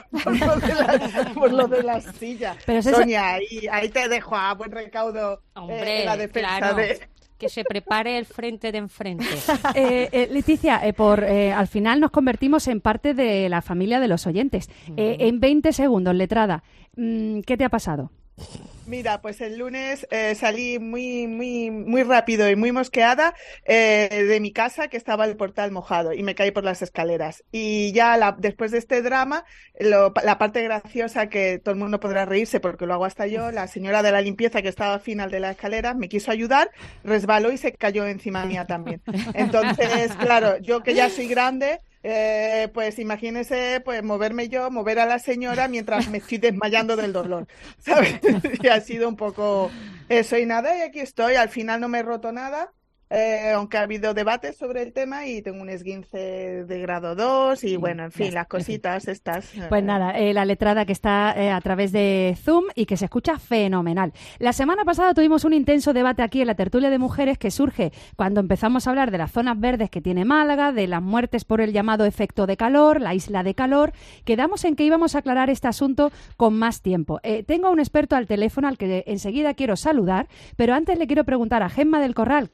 por lo de la silla. Pero Sonia, ahí te dejo a buen recaudo. Hombre, la defensa claro. Que se prepare el frente de enfrente. Leticia, al final nos convertimos en parte de la familia de los oyentes. En 20 segundos, letrada, ¿qué te ha pasado? Mira, pues el lunes salí muy rápido y muy mosqueada de mi casa, que estaba el portal mojado, y me caí por las escaleras. Y ya después de este drama, la parte graciosa, que todo el mundo podrá reírse porque lo hago hasta yo, la señora de la limpieza que estaba al final de la escalera me quiso ayudar, resbaló y se cayó encima mía también. Entonces, claro, yo que ya soy grande... pues imagínese mover a la señora mientras me estoy desmayando del dolor, ¿sabes? Y ha sido un poco eso y nada, y aquí estoy. Al final no me he roto nada, aunque ha habido debates sobre el tema y tengo un esguince de grado 2 y bueno, en fin, las cositas estas. Pues nada, la letrada que está a través de Zoom y que se escucha fenomenal. La semana pasada tuvimos un intenso debate aquí en la tertulia de mujeres que surge cuando empezamos a hablar de las zonas verdes que tiene Málaga, de las muertes por el llamado efecto de calor, la isla de calor. Quedamos en que íbamos a aclarar este asunto con más tiempo. Tengo a un experto al teléfono al que enseguida quiero saludar, pero antes le quiero preguntar a Gemma del Corral, que ha sido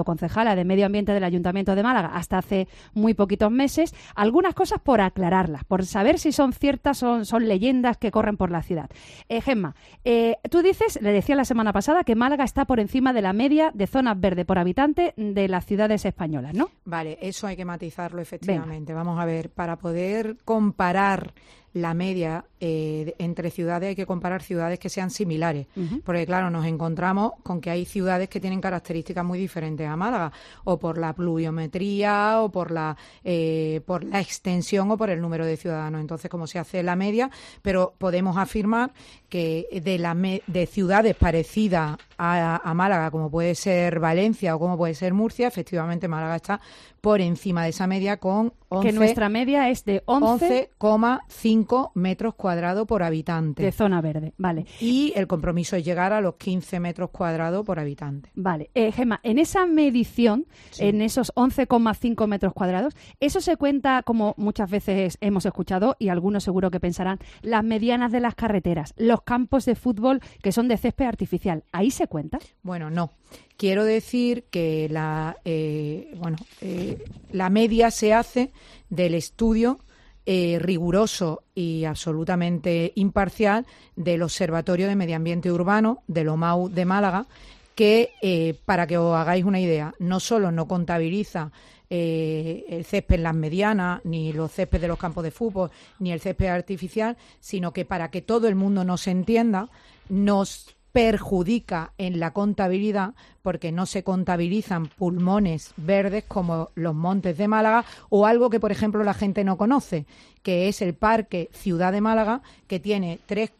sido concejala de Medio Ambiente del Ayuntamiento de Málaga hasta hace muy poquitos meses. Algunas cosas por aclararlas, por saber si son ciertas o son leyendas que corren por la ciudad. Gemma, tú dices, le decía la semana pasada, que Málaga está por encima de la media de zonas verdes por habitante de las ciudades españolas, ¿no? Vale, eso hay que matizarlo efectivamente. Venga. Vamos a ver, para poder comparar la media entre ciudades hay que comparar ciudades que sean similares, porque claro, nos encontramos con que hay ciudades que tienen características muy diferentes a Málaga, o por la pluviometría, o por la extensión, o por el número de ciudadanos. Entonces, como se hace la media, pero podemos afirmar que de ciudades parecidas a Málaga, como puede ser Valencia o como puede ser Murcia, efectivamente Málaga está por encima de esa media con 11, que nuestra media es de 11,5 metros cuadrados por habitante. De zona verde, vale. Y el compromiso es llegar a los 15 metros cuadrados por habitante. Vale. Gemma, en esa medición, sí, en esos 11,5 metros cuadrados, eso se cuenta, como muchas veces hemos escuchado, y algunos seguro que pensarán, las medianas de las carreteras, los campos de fútbol que son de césped artificial. ¿Ahí se cuenta? Bueno, no. Quiero decir que la media se hace del estudio riguroso y absolutamente imparcial del Observatorio de Medio Ambiente Urbano del OMAU de Málaga, que, para que os hagáis una idea, no solo no contabiliza el césped en las medianas, ni los céspedes de los campos de fútbol, ni el césped artificial, sino que, para que todo el mundo nos entienda, nos perjudica en la contabilidad, porque no se contabilizan pulmones verdes como los montes de Málaga, o algo que, por ejemplo, la gente no conoce, que es el Parque Ciudad de Málaga, que tiene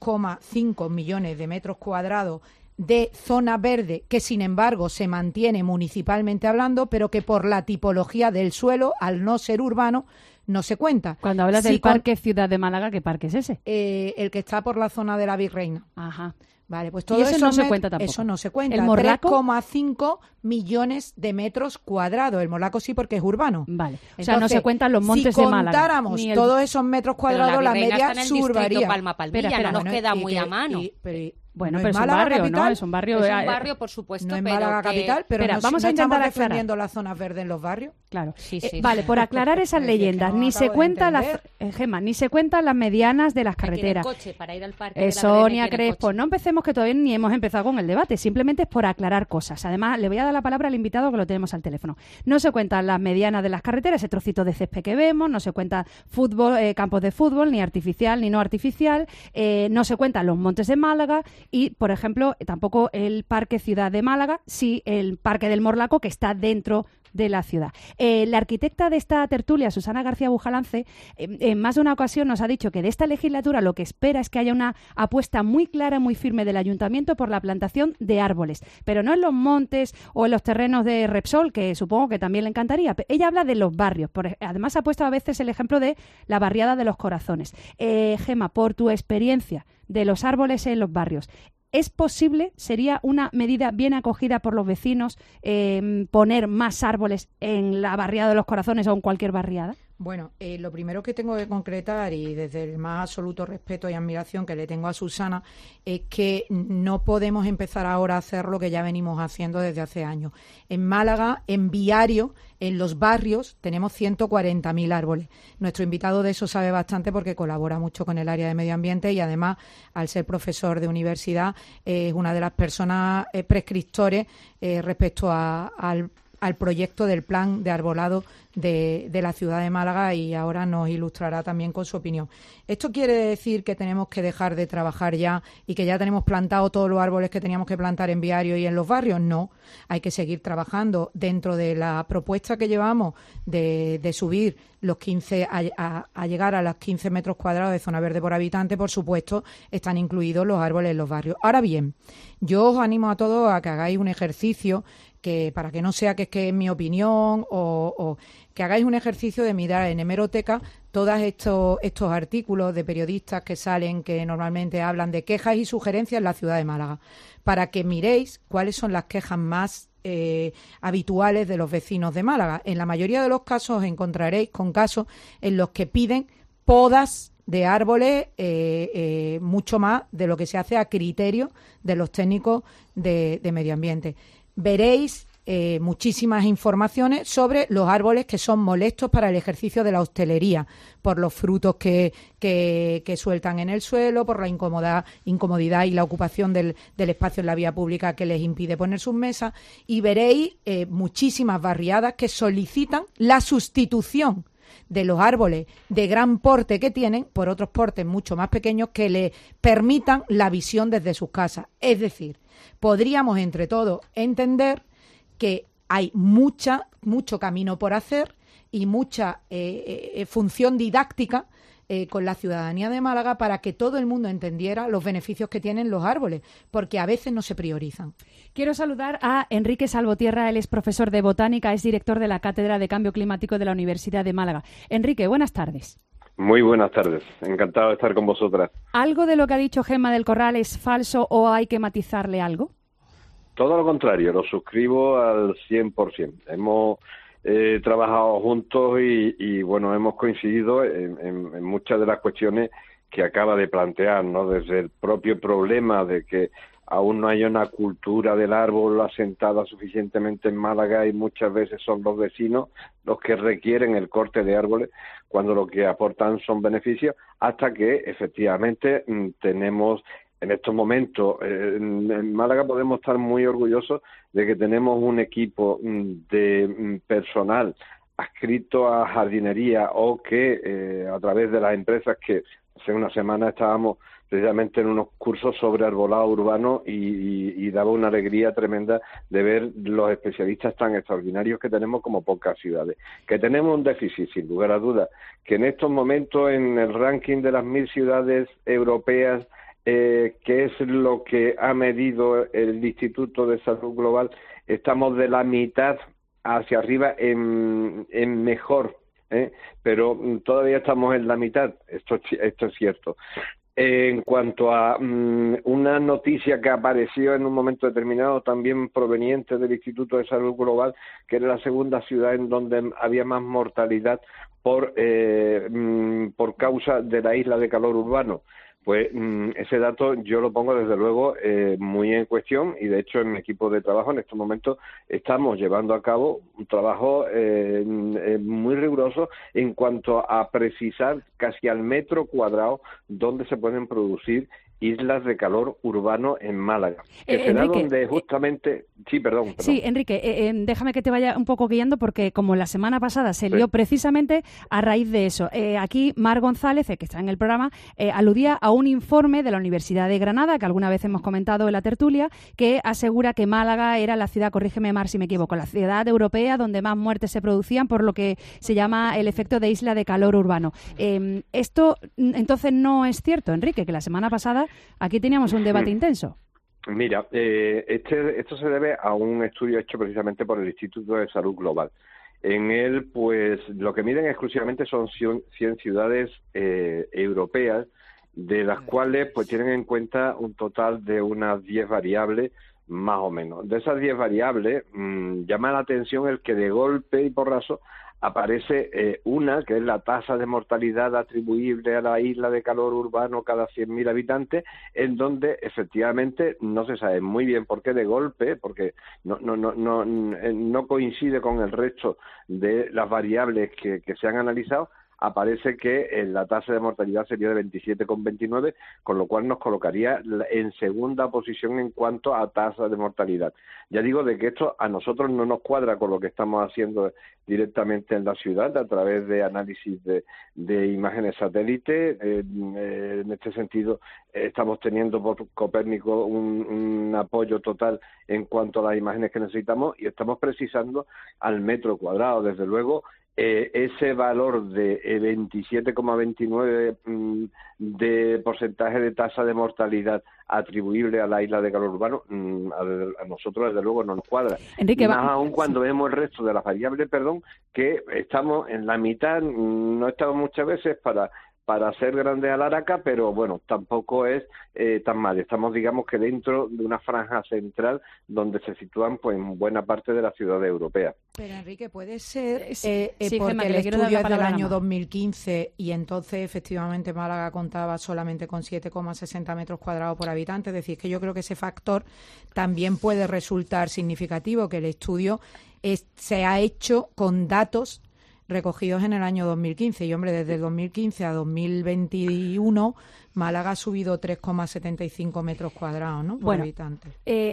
3,5 millones de metros cuadrados de zona verde, que sin embargo se mantiene municipalmente hablando, pero que por la tipología del suelo, al no ser urbano, no se cuenta. Cuando hablas del Parque Ciudad de Málaga, ¿qué parque es ese? El que está por la zona de la Virreina. Ajá. Vale, pues todo eso no se cuenta tampoco. Eso no se cuenta. ¿El Morlaco? 3,5 millones de metros cuadrados. El Morlaco sí, porque es urbano. Vale. O sea, no se cuentan los montes de Málaga. Si contáramos todos esos metros cuadrados, la media subiría. Palmilla, no nos queda muy a mano. Bueno, no pero es un barrio, capital, ¿no? Es un barrio, por supuesto. No es Málaga capital, pero vamos a intentar estamos defendiendo las zonas verdes en los barrios. Claro. Sí. Vale, por aclarar esas leyendas, ni se cuentan Gemma, ni se cuentan las medianas de las carreteras. Coche para ir al parque. Sonia Crespo, no empecemos, que todavía ni hemos empezado con el debate, simplemente es por aclarar cosas. Además, le voy a dar la palabra al invitado, que lo tenemos al teléfono. No se cuentan las medianas de las carreteras, ese trocito de césped que vemos, no se cuenta fútbol, campos de fútbol, ni artificial ni no artificial, no se cuentan los montes de Málaga y, por ejemplo, tampoco el Parque Ciudad de Málaga, sí el Parque del Morlaco, que está dentro de la ciudad. La arquitecta de esta tertulia, Susana García Bujalance, en más de una ocasión nos ha dicho que de esta legislatura lo que espera es que haya una apuesta muy clara, muy firme del Ayuntamiento por la plantación de árboles, pero no en los montes o en los terrenos de Repsol, que supongo que también le encantaría. Ella habla de los barrios, además ha puesto a veces el ejemplo de la barriada de los Corazones. Gemma, por tu experiencia de los árboles en los barrios, ¿es posible, sería una medida bien acogida por los vecinos, poner más árboles en la barriada de los Corazones o en cualquier barriada? Bueno, lo primero que tengo que concretar, y desde el más absoluto respeto y admiración que le tengo a Susana, es que no podemos empezar ahora a hacer lo que ya venimos haciendo desde hace años. En Málaga, en Viario, en los barrios, tenemos 140.000 árboles. Nuestro invitado de eso sabe bastante porque colabora mucho con el área de medio ambiente y además, al ser profesor de universidad, es una de las personas prescriptores respecto al proyecto del plan de arbolado de la ciudad de Málaga, y ahora nos ilustrará también con su opinión. ¿Esto quiere decir que tenemos que dejar de trabajar ya y que ya tenemos plantado todos los árboles que teníamos que plantar en Viario y en los barrios? No, hay que seguir trabajando dentro de la propuesta que llevamos de subir los 15 a llegar a los 15 metros cuadrados de zona verde por habitante. Por supuesto, están incluidos los árboles en los barrios. Ahora bien, yo os animo a todos a que hagáis un ejercicio, que para que no sea que es mi opinión, o que hagáis un ejercicio de mirar en hemeroteca todos estos artículos de periodistas que salen, que normalmente hablan de quejas y sugerencias en la ciudad de Málaga, para que miréis cuáles son las quejas más habituales de los vecinos de Málaga. En la mayoría de los casos os encontraréis con casos en los que piden podas de árboles, mucho más de lo que se hace a criterio de los técnicos de medio ambiente. Veréis muchísimas informaciones sobre los árboles que son molestos para el ejercicio de la hostelería, por los frutos que sueltan en el suelo, por la incomodidad y la ocupación del espacio en la vía pública que les impide poner sus mesas, y veréis muchísimas barriadas que solicitan la sustitución de los árboles de gran porte que tienen por otros portes mucho más pequeños que le permitan la visión desde sus casas. Es decir, podríamos entre todos entender que hay mucho camino por hacer y mucha función didáctica con la ciudadanía de Málaga para que todo el mundo entendiera los beneficios que tienen los árboles, porque a veces no se priorizan. Quiero saludar a Enrique Salvotierra, él es profesor de botánica, es director de la Cátedra de Cambio Climático de la Universidad de Málaga. Enrique, buenas tardes. Muy buenas tardes, encantado de estar con vosotras. ¿Algo de lo que ha dicho Gemma del Corral es falso o hay que matizarle algo? Todo lo contrario, lo suscribo al 100%. Hemos trabajado juntos y bueno, hemos coincidido en muchas de las cuestiones que acaba de plantear, ¿no? Desde el propio problema de que aún no hay una cultura del árbol asentada suficientemente en Málaga y muchas veces son los vecinos los que requieren el corte de árboles cuando lo que aportan son beneficios, hasta que efectivamente tenemos en estos momentos, en Málaga podemos estar muy orgullosos de que tenemos un equipo de personal adscrito a jardinería o que a través de las empresas que hace una semana estábamos precisamente en unos cursos sobre arbolado urbano y daba una alegría tremenda de ver los especialistas tan extraordinarios que tenemos como pocas ciudades. Que tenemos un déficit, sin lugar a dudas, que en estos momentos en el ranking de las 1000 ciudades europeas, que es lo que ha medido el Instituto de Salud Global, estamos de la mitad hacia arriba en mejor, pero todavía estamos en la mitad, esto es cierto. En cuanto a una noticia que apareció en un momento determinado, también proveniente del Instituto de Salud Global, que era la segunda ciudad en donde había más mortalidad por causa de la isla de calor urbano. Pues ese dato yo lo pongo desde luego muy en cuestión y de hecho en mi equipo de trabajo en estos momentos estamos llevando a cabo un trabajo muy riguroso en cuanto a precisar casi al metro cuadrado dónde se pueden producir islas de calor urbano en Málaga, que será Enrique, donde justamente... Sí, perdón. Sí, Enrique, déjame que te vaya un poco guiando porque como la semana pasada se lió precisamente a raíz de eso. Aquí Mar González, que está en el programa, aludía a un informe de la Universidad de Granada, que alguna vez hemos comentado en la tertulia, que asegura que Málaga era la ciudad, corrígeme Mar si me equivoco, la ciudad europea donde más muertes se producían por lo que se llama el efecto de isla de calor urbano. Esto entonces no es cierto, Enrique, que la semana pasada aquí teníamos un debate intenso. Mira, esto se debe a un estudio hecho precisamente por el Instituto de Salud Global. En él, pues, lo que miden exclusivamente son 100 ciudades europeas, de las cuales, pues, tienen en cuenta un total de unas 10 variables, más o menos. De esas 10 variables, llama la atención el que de golpe y porrazo aparece una, que es la tasa de mortalidad atribuible a la isla de calor urbano cada 100.000 habitantes, en donde efectivamente no se sabe muy bien por qué de golpe, porque no coincide con el resto de las variables que se han analizado, aparece que la tasa de mortalidad sería de 27,29, con lo cual nos colocaría en segunda posición en cuanto a tasa de mortalidad. Ya digo de que esto a nosotros no nos cuadra con lo que estamos haciendo directamente en la ciudad a través de análisis de imágenes satélite. En este sentido, estamos teniendo por Copérnico un apoyo total en cuanto a las imágenes que necesitamos y estamos precisando al metro cuadrado. Desde luego, ese valor de 27,29 de porcentaje de tasa de mortalidad atribuible a la isla de calor urbano, a nosotros desde luego no nos cuadra. Enrique, más aún cuando vemos el resto de las variables, que estamos en la mitad, no estamos muchas veces para para hacer grandes alaracas, pero bueno, tampoco es tan mal. Estamos, digamos, que dentro de una franja central donde se sitúan pues en buena parte de la ciudad europea. Pero Enrique, puede ser sí, porque Gemma, el estudio es del año más. 2015 y entonces efectivamente Málaga contaba solamente con 7,60 metros cuadrados por habitante. Es decir, que yo creo que ese factor también puede resultar significativo, que el estudio se ha hecho con datos recogidos en el año 2015. Y, hombre, desde el 2015 a 2021, Málaga ha subido 3,75 metros cuadrados, ¿no?, por habitante.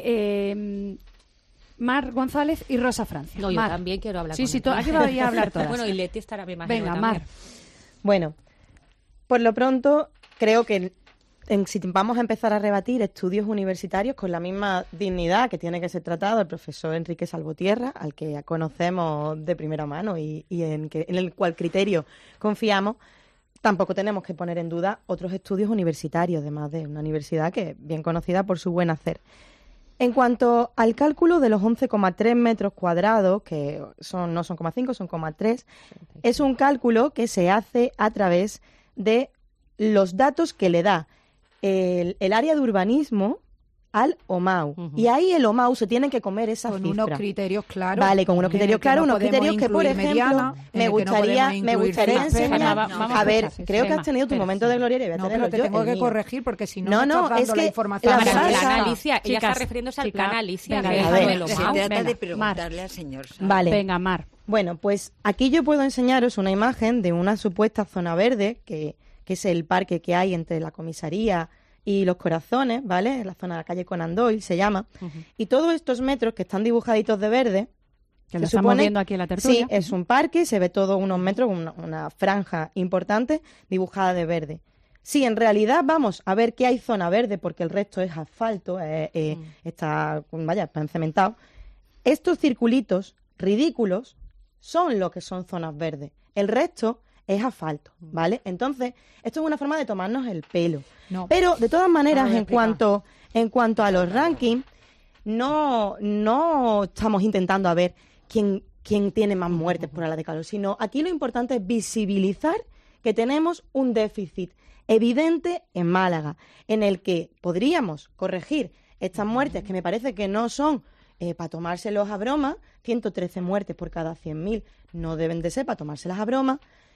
Mar González y Rosa Francia. No, yo Mar. también quiero hablar Sí, con sí, ella. aquí voy a hablar todas. Bueno, y Leti estará, me imagino, Venga, también. Mar. Bueno, por lo pronto, creo que si vamos a empezar a rebatir estudios universitarios con la misma dignidad que tiene que ser tratado el profesor Enrique Salvotierra, al que conocemos de primera mano y en el cual criterio confiamos, tampoco tenemos que poner en duda otros estudios universitarios, además de una universidad que es bien conocida por su buen hacer. En cuanto al cálculo de los 11,3 metros cuadrados, que no son 0,5, son 0,3, es un cálculo que se hace a través de los datos que le da el área de urbanismo al OMAU. Y ahí el OMAU se tiene que comer esa cifra. Con unos criterios claros. Vale, con unos criterios claros, unos criterios que, por ejemplo, me gustaría enseñar. A ver, creo que has tenido tu momento de gloria y voy a tenerlo pero te yo, tengo el que mío. corregir porque si no, me estás dando es que la información. la Plan falsa. Alicia, ella está refiriéndose al plan Alicia. Se trata de preguntarle al señor. Vale. Venga, Mar. Bueno, pues aquí yo puedo enseñaros una imagen de una supuesta zona verde, que es el parque que hay entre la comisaría y Los Corazones, ¿vale? En la zona de la calle Conan Doyle se llama. Y todos estos metros que están dibujaditos de verde, Que lo estamos viendo aquí en la tertulia. Sí, es un parque, se ve todo unos metros, una franja importante dibujada de verde. Si en realidad vamos a ver que hay zona verde, porque el resto es asfalto, está encementado, estos circulitos ridículos son lo que son zonas verdes. El resto es asfalto, ¿vale? Entonces, esto es una forma de tomarnos el pelo. No. Pero, de todas maneras, No, en cuanto a los rankings, no estamos intentando a ver quién tiene más muertes por olas de calor, sino aquí lo importante es visibilizar que tenemos un déficit evidente en Málaga, en el que podríamos corregir estas muertes, que me parece que no son para tomárselos a broma. 113 muertes por cada 100.000 no deben de ser para tomárselas a broma.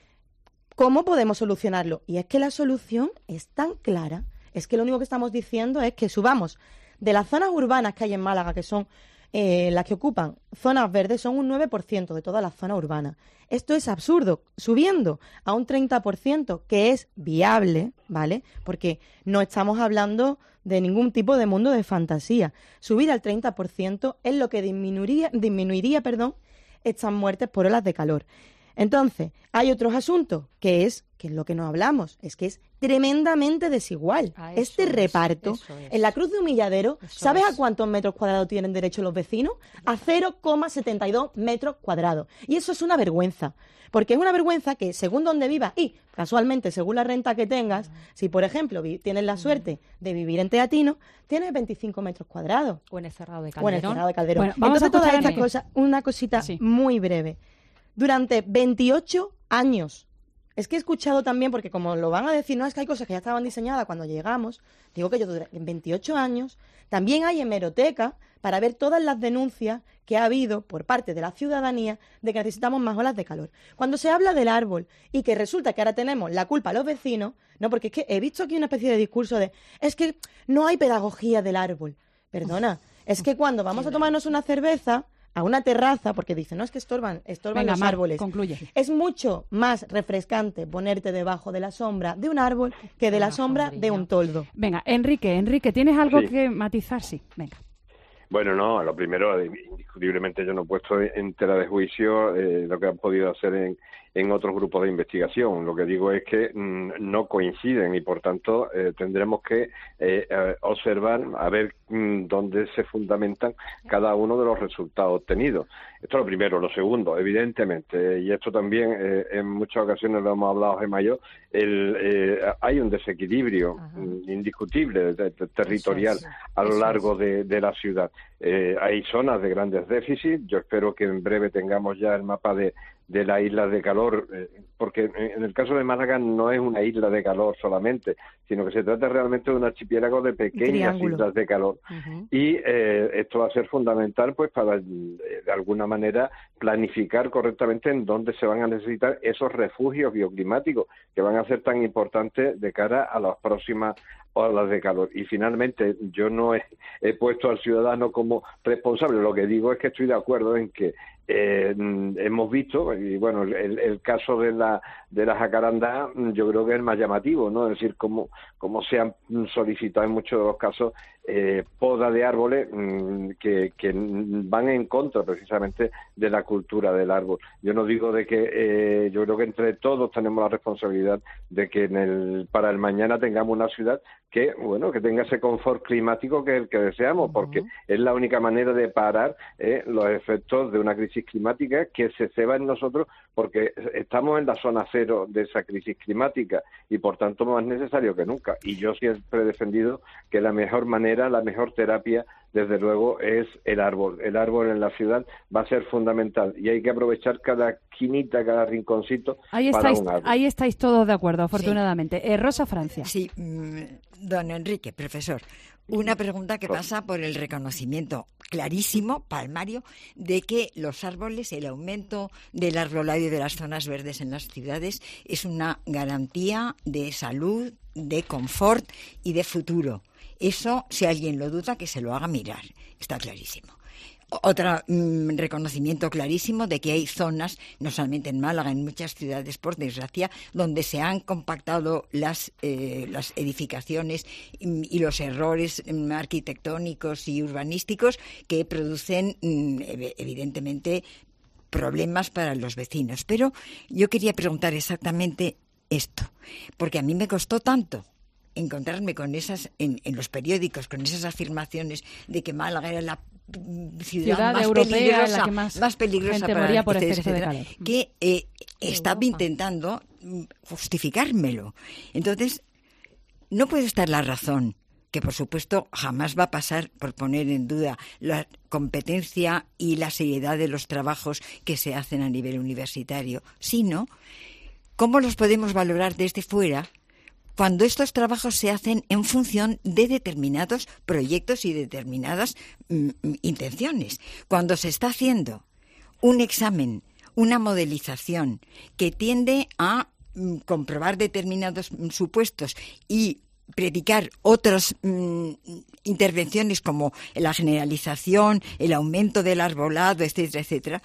¿Cómo podemos solucionarlo? Y es que la solución es tan clara, es que lo único que estamos diciendo es que subamos de las zonas urbanas que hay en Málaga, que son las que ocupan zonas verdes, son un 9% de toda la zona urbana. Esto es absurdo, subiendo a un 30%, que es viable, ¿vale? Porque no estamos hablando de ningún tipo de mundo de fantasía. Subir al 30% es lo que disminuiría estas muertes por olas de calor. Entonces, hay otros asuntos, que es lo que no hablamos, es que es tremendamente desigual. Este reparto, en la Cruz de Humilladero, ¿sabes a cuántos metros cuadrados tienen derecho los vecinos? A 0,72 metros cuadrados. Y eso es una vergüenza, porque es una vergüenza que según donde vivas y, casualmente, según la renta que tengas, si, por ejemplo, tienes la suerte de vivir en Teatino, tienes 25 metros cuadrados. O en el Cerrado de O en el Calderón. Cerrado de Calderón. Bueno, vamos Entonces, a todas escuchar a estas Enrique. cosas, una cosita muy breve. Durante 28 años. Es que he escuchado también, porque como lo van a decir, no, es que hay cosas que ya estaban diseñadas cuando llegamos, digo que yo en 28 años también hay hemeroteca para ver todas las denuncias que ha habido por parte de la ciudadanía de que necesitamos más olas de calor. Cuando se habla del árbol y que resulta que ahora tenemos la culpa a los vecinos, no, porque es que he visto aquí una especie de discurso de, es que no hay pedagogía del árbol. Perdona, es que cuando vamos a tomarnos una cerveza a una terraza, porque dicen, no, es que estorban Venga, los Mar, árboles. concluye. Es mucho más refrescante ponerte debajo de la sombra de un árbol que de la sombra de un toldo. Venga, Enrique, ¿tienes algo Sí. que matizar? Sí, venga. Bueno, no, lo primero, indiscutiblemente yo no he puesto en tela de juicio lo que han podido hacer en otros grupos de investigación. Lo que digo es que no coinciden y, por tanto, tendremos que observar a ver dónde se fundamentan cada uno de los resultados obtenidos. Esto es lo primero. Lo segundo, evidentemente, y esto también en muchas ocasiones lo hemos hablado, Gemma y yo, hay un desequilibrio indiscutible territorial a lo largo de la ciudad. Hay zonas de grandes déficits. Yo espero que en breve tengamos ya el mapa de las islas de calor, porque en el caso de Málaga no es una isla de calor solamente, sino que se trata realmente de un archipiélago de pequeñas islas de calor. Y esto va a ser fundamental pues para, de alguna manera, planificar correctamente en dónde se van a necesitar esos refugios bioclimáticos que van a ser tan importantes de cara a las próximas olas de calor. Y finalmente, yo no he puesto al ciudadano como responsable, lo que digo es que estoy de acuerdo en que hemos visto, y bueno, el caso de la jacaranda yo creo que es el más llamativo, ¿no? Es decir, como se han solicitado en muchos de los casos poda de árboles que van en contra precisamente de la cultura del árbol. Yo no digo de que yo creo que entre todos tenemos la responsabilidad de que para el mañana tengamos una ciudad que tenga ese confort climático que es el que deseamos, porque es la única manera de parar los efectos de una crisis climática que se ceba en nosotros, porque estamos en la zona cero de esa crisis climática y por tanto más necesario que nunca. Y yo siempre he defendido que la mejor manera, la mejor terapia, desde luego, es el árbol. El árbol en la ciudad va a ser fundamental y hay que aprovechar cada esquinita, cada rinconcito para un árbol. Ahí estáis todos de acuerdo, afortunadamente. Sí. Rosa Francia. Sí, don Enrique, profesor. Una pregunta que pasa por el reconocimiento clarísimo, palmario, de que los árboles, el aumento del arbolado y de las zonas verdes en las ciudades es una garantía de salud, de confort y de futuro. Eso, si alguien lo duda, que se lo haga mirar. Está clarísimo. Otro reconocimiento clarísimo de que hay zonas, no solamente en Málaga, en muchas ciudades, por desgracia, donde se han compactado las edificaciones y los errores arquitectónicos y urbanísticos que producen, evidentemente, problemas para los vecinos. Pero yo quería preguntar exactamente esto, porque a mí me costó tanto encontrarme con esas, en los periódicos, con esas afirmaciones de que Málaga era la ciudad más europea, peligrosa, la que más peligrosa gente para moría por etcétera, exceso de calor. Que estaba intentando justificármelo. Entonces, no puede estar la razón, que por supuesto jamás va a pasar por poner en duda la competencia y la seriedad de los trabajos que se hacen a nivel universitario, sino cómo los podemos valorar desde fuera cuando estos trabajos se hacen en función de determinados proyectos y determinadas intenciones. Cuando se está haciendo un examen, una modelización que tiende a comprobar determinados supuestos y predicar otras intervenciones como la generalización, el aumento del arbolado, etcétera, etcétera,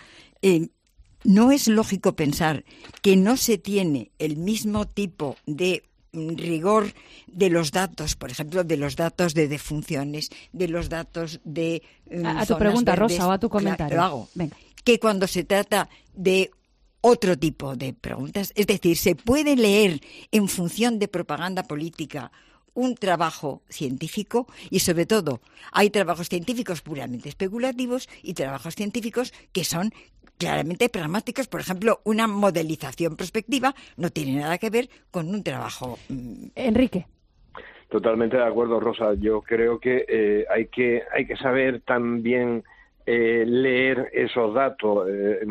no es lógico pensar que no se tiene el mismo tipo de rigor de los datos, por ejemplo, de los datos de defunciones, de los datos de a tu pregunta, verdes, Rosa, o a tu comentario. Lo hago. Venga. Que cuando se trata de otro tipo de preguntas, es decir, se puede leer en función de propaganda política un trabajo científico y, sobre todo, hay trabajos científicos puramente especulativos y trabajos científicos que son claramente pragmáticos. Por ejemplo, una modelización prospectiva no tiene nada que ver con un trabajo. Enrique. Totalmente de acuerdo, Rosa. Yo creo que hay que saber también leer esos datos.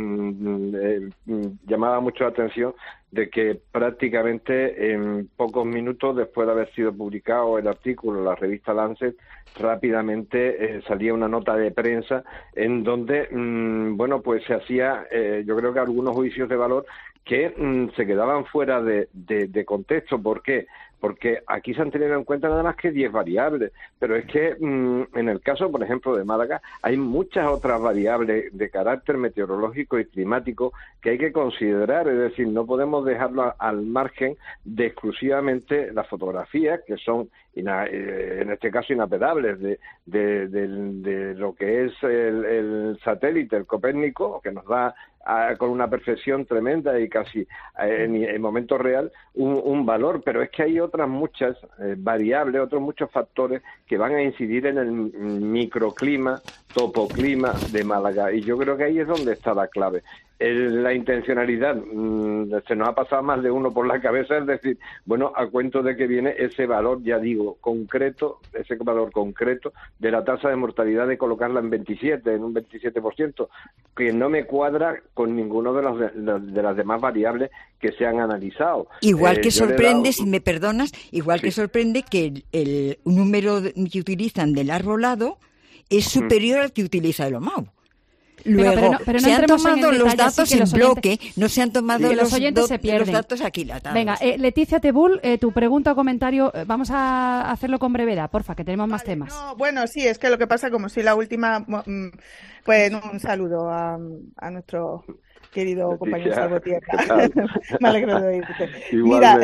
Llamaba mucho la atención de que prácticamente en pocos minutos después de haber sido publicado el artículo en la revista Lancet, rápidamente salía una nota de prensa en donde, pues se hacía, yo creo que algunos juicios de valor que se quedaban fuera de contexto. ¿Por qué? Porque aquí se han tenido en cuenta nada más que 10 variables, pero es que en el caso, por ejemplo, de Málaga, hay muchas otras variables de carácter meteorológico y climático que hay que considerar, es decir, no podemos dejarlo al margen de exclusivamente las fotografías, que son, en este caso, inapedables, de lo que es el satélite, el Copérnico, que nos da con una perfección tremenda y casi en momento real un valor, pero es que hay otras muchas variables, otros muchos factores que van a incidir en el microclima, topoclima de Málaga, y yo creo que ahí es donde está la clave. la intencionalidad se nos ha pasado más de uno por la cabeza, es decir, bueno, a cuento de que viene ese valor, ya digo, concreto, ese valor concreto de la tasa de mortalidad de colocarla en 27, en un 27%, que no me cuadra con ninguno de las demás variables que se han analizado. Igual que sorprende, si me perdonas, que sorprende que el número que utilizan del arbolado es superior al que utiliza el OMAU. Luego, pero no se han tomado los detalle, datos en bloque, no se han tomado los oyentes se pierden. Los datos aquilatados. Venga, Leticia Tebul, tu pregunta o comentario, vamos a hacerlo con brevedad, porfa, que tenemos más temas. No, bueno, sí, es que lo que pasa, como soy la última, pues un saludo a nuestro querido compañero Salvatierra. Me alegro de oírte. Mira,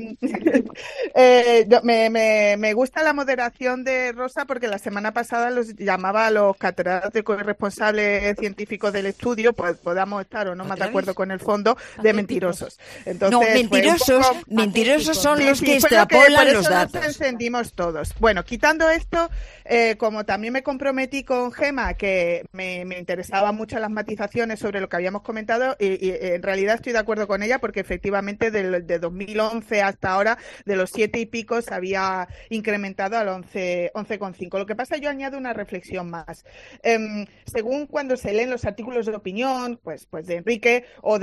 me gusta la moderación de Rosa porque la semana pasada los llamaba a los catedráticos y responsables científicos del estudio, pues podamos estar o no más de acuerdo con el fondo, de mentirosos. Entonces, no, mentirosos son los que extrapolan los datos. Nos encendimos todos. Bueno, quitando esto, como también me comprometí con Gema, que me interesaban mucho las matizaciones sobre lo que habíamos comentado, y en realidad estoy de acuerdo con ella porque efectivamente de 2011 hasta ahora de los 7 y pico se había incrementado al 11,5. Lo que pasa, yo añado una reflexión más. Según cuando se leen los artículos de opinión, pues de Enrique o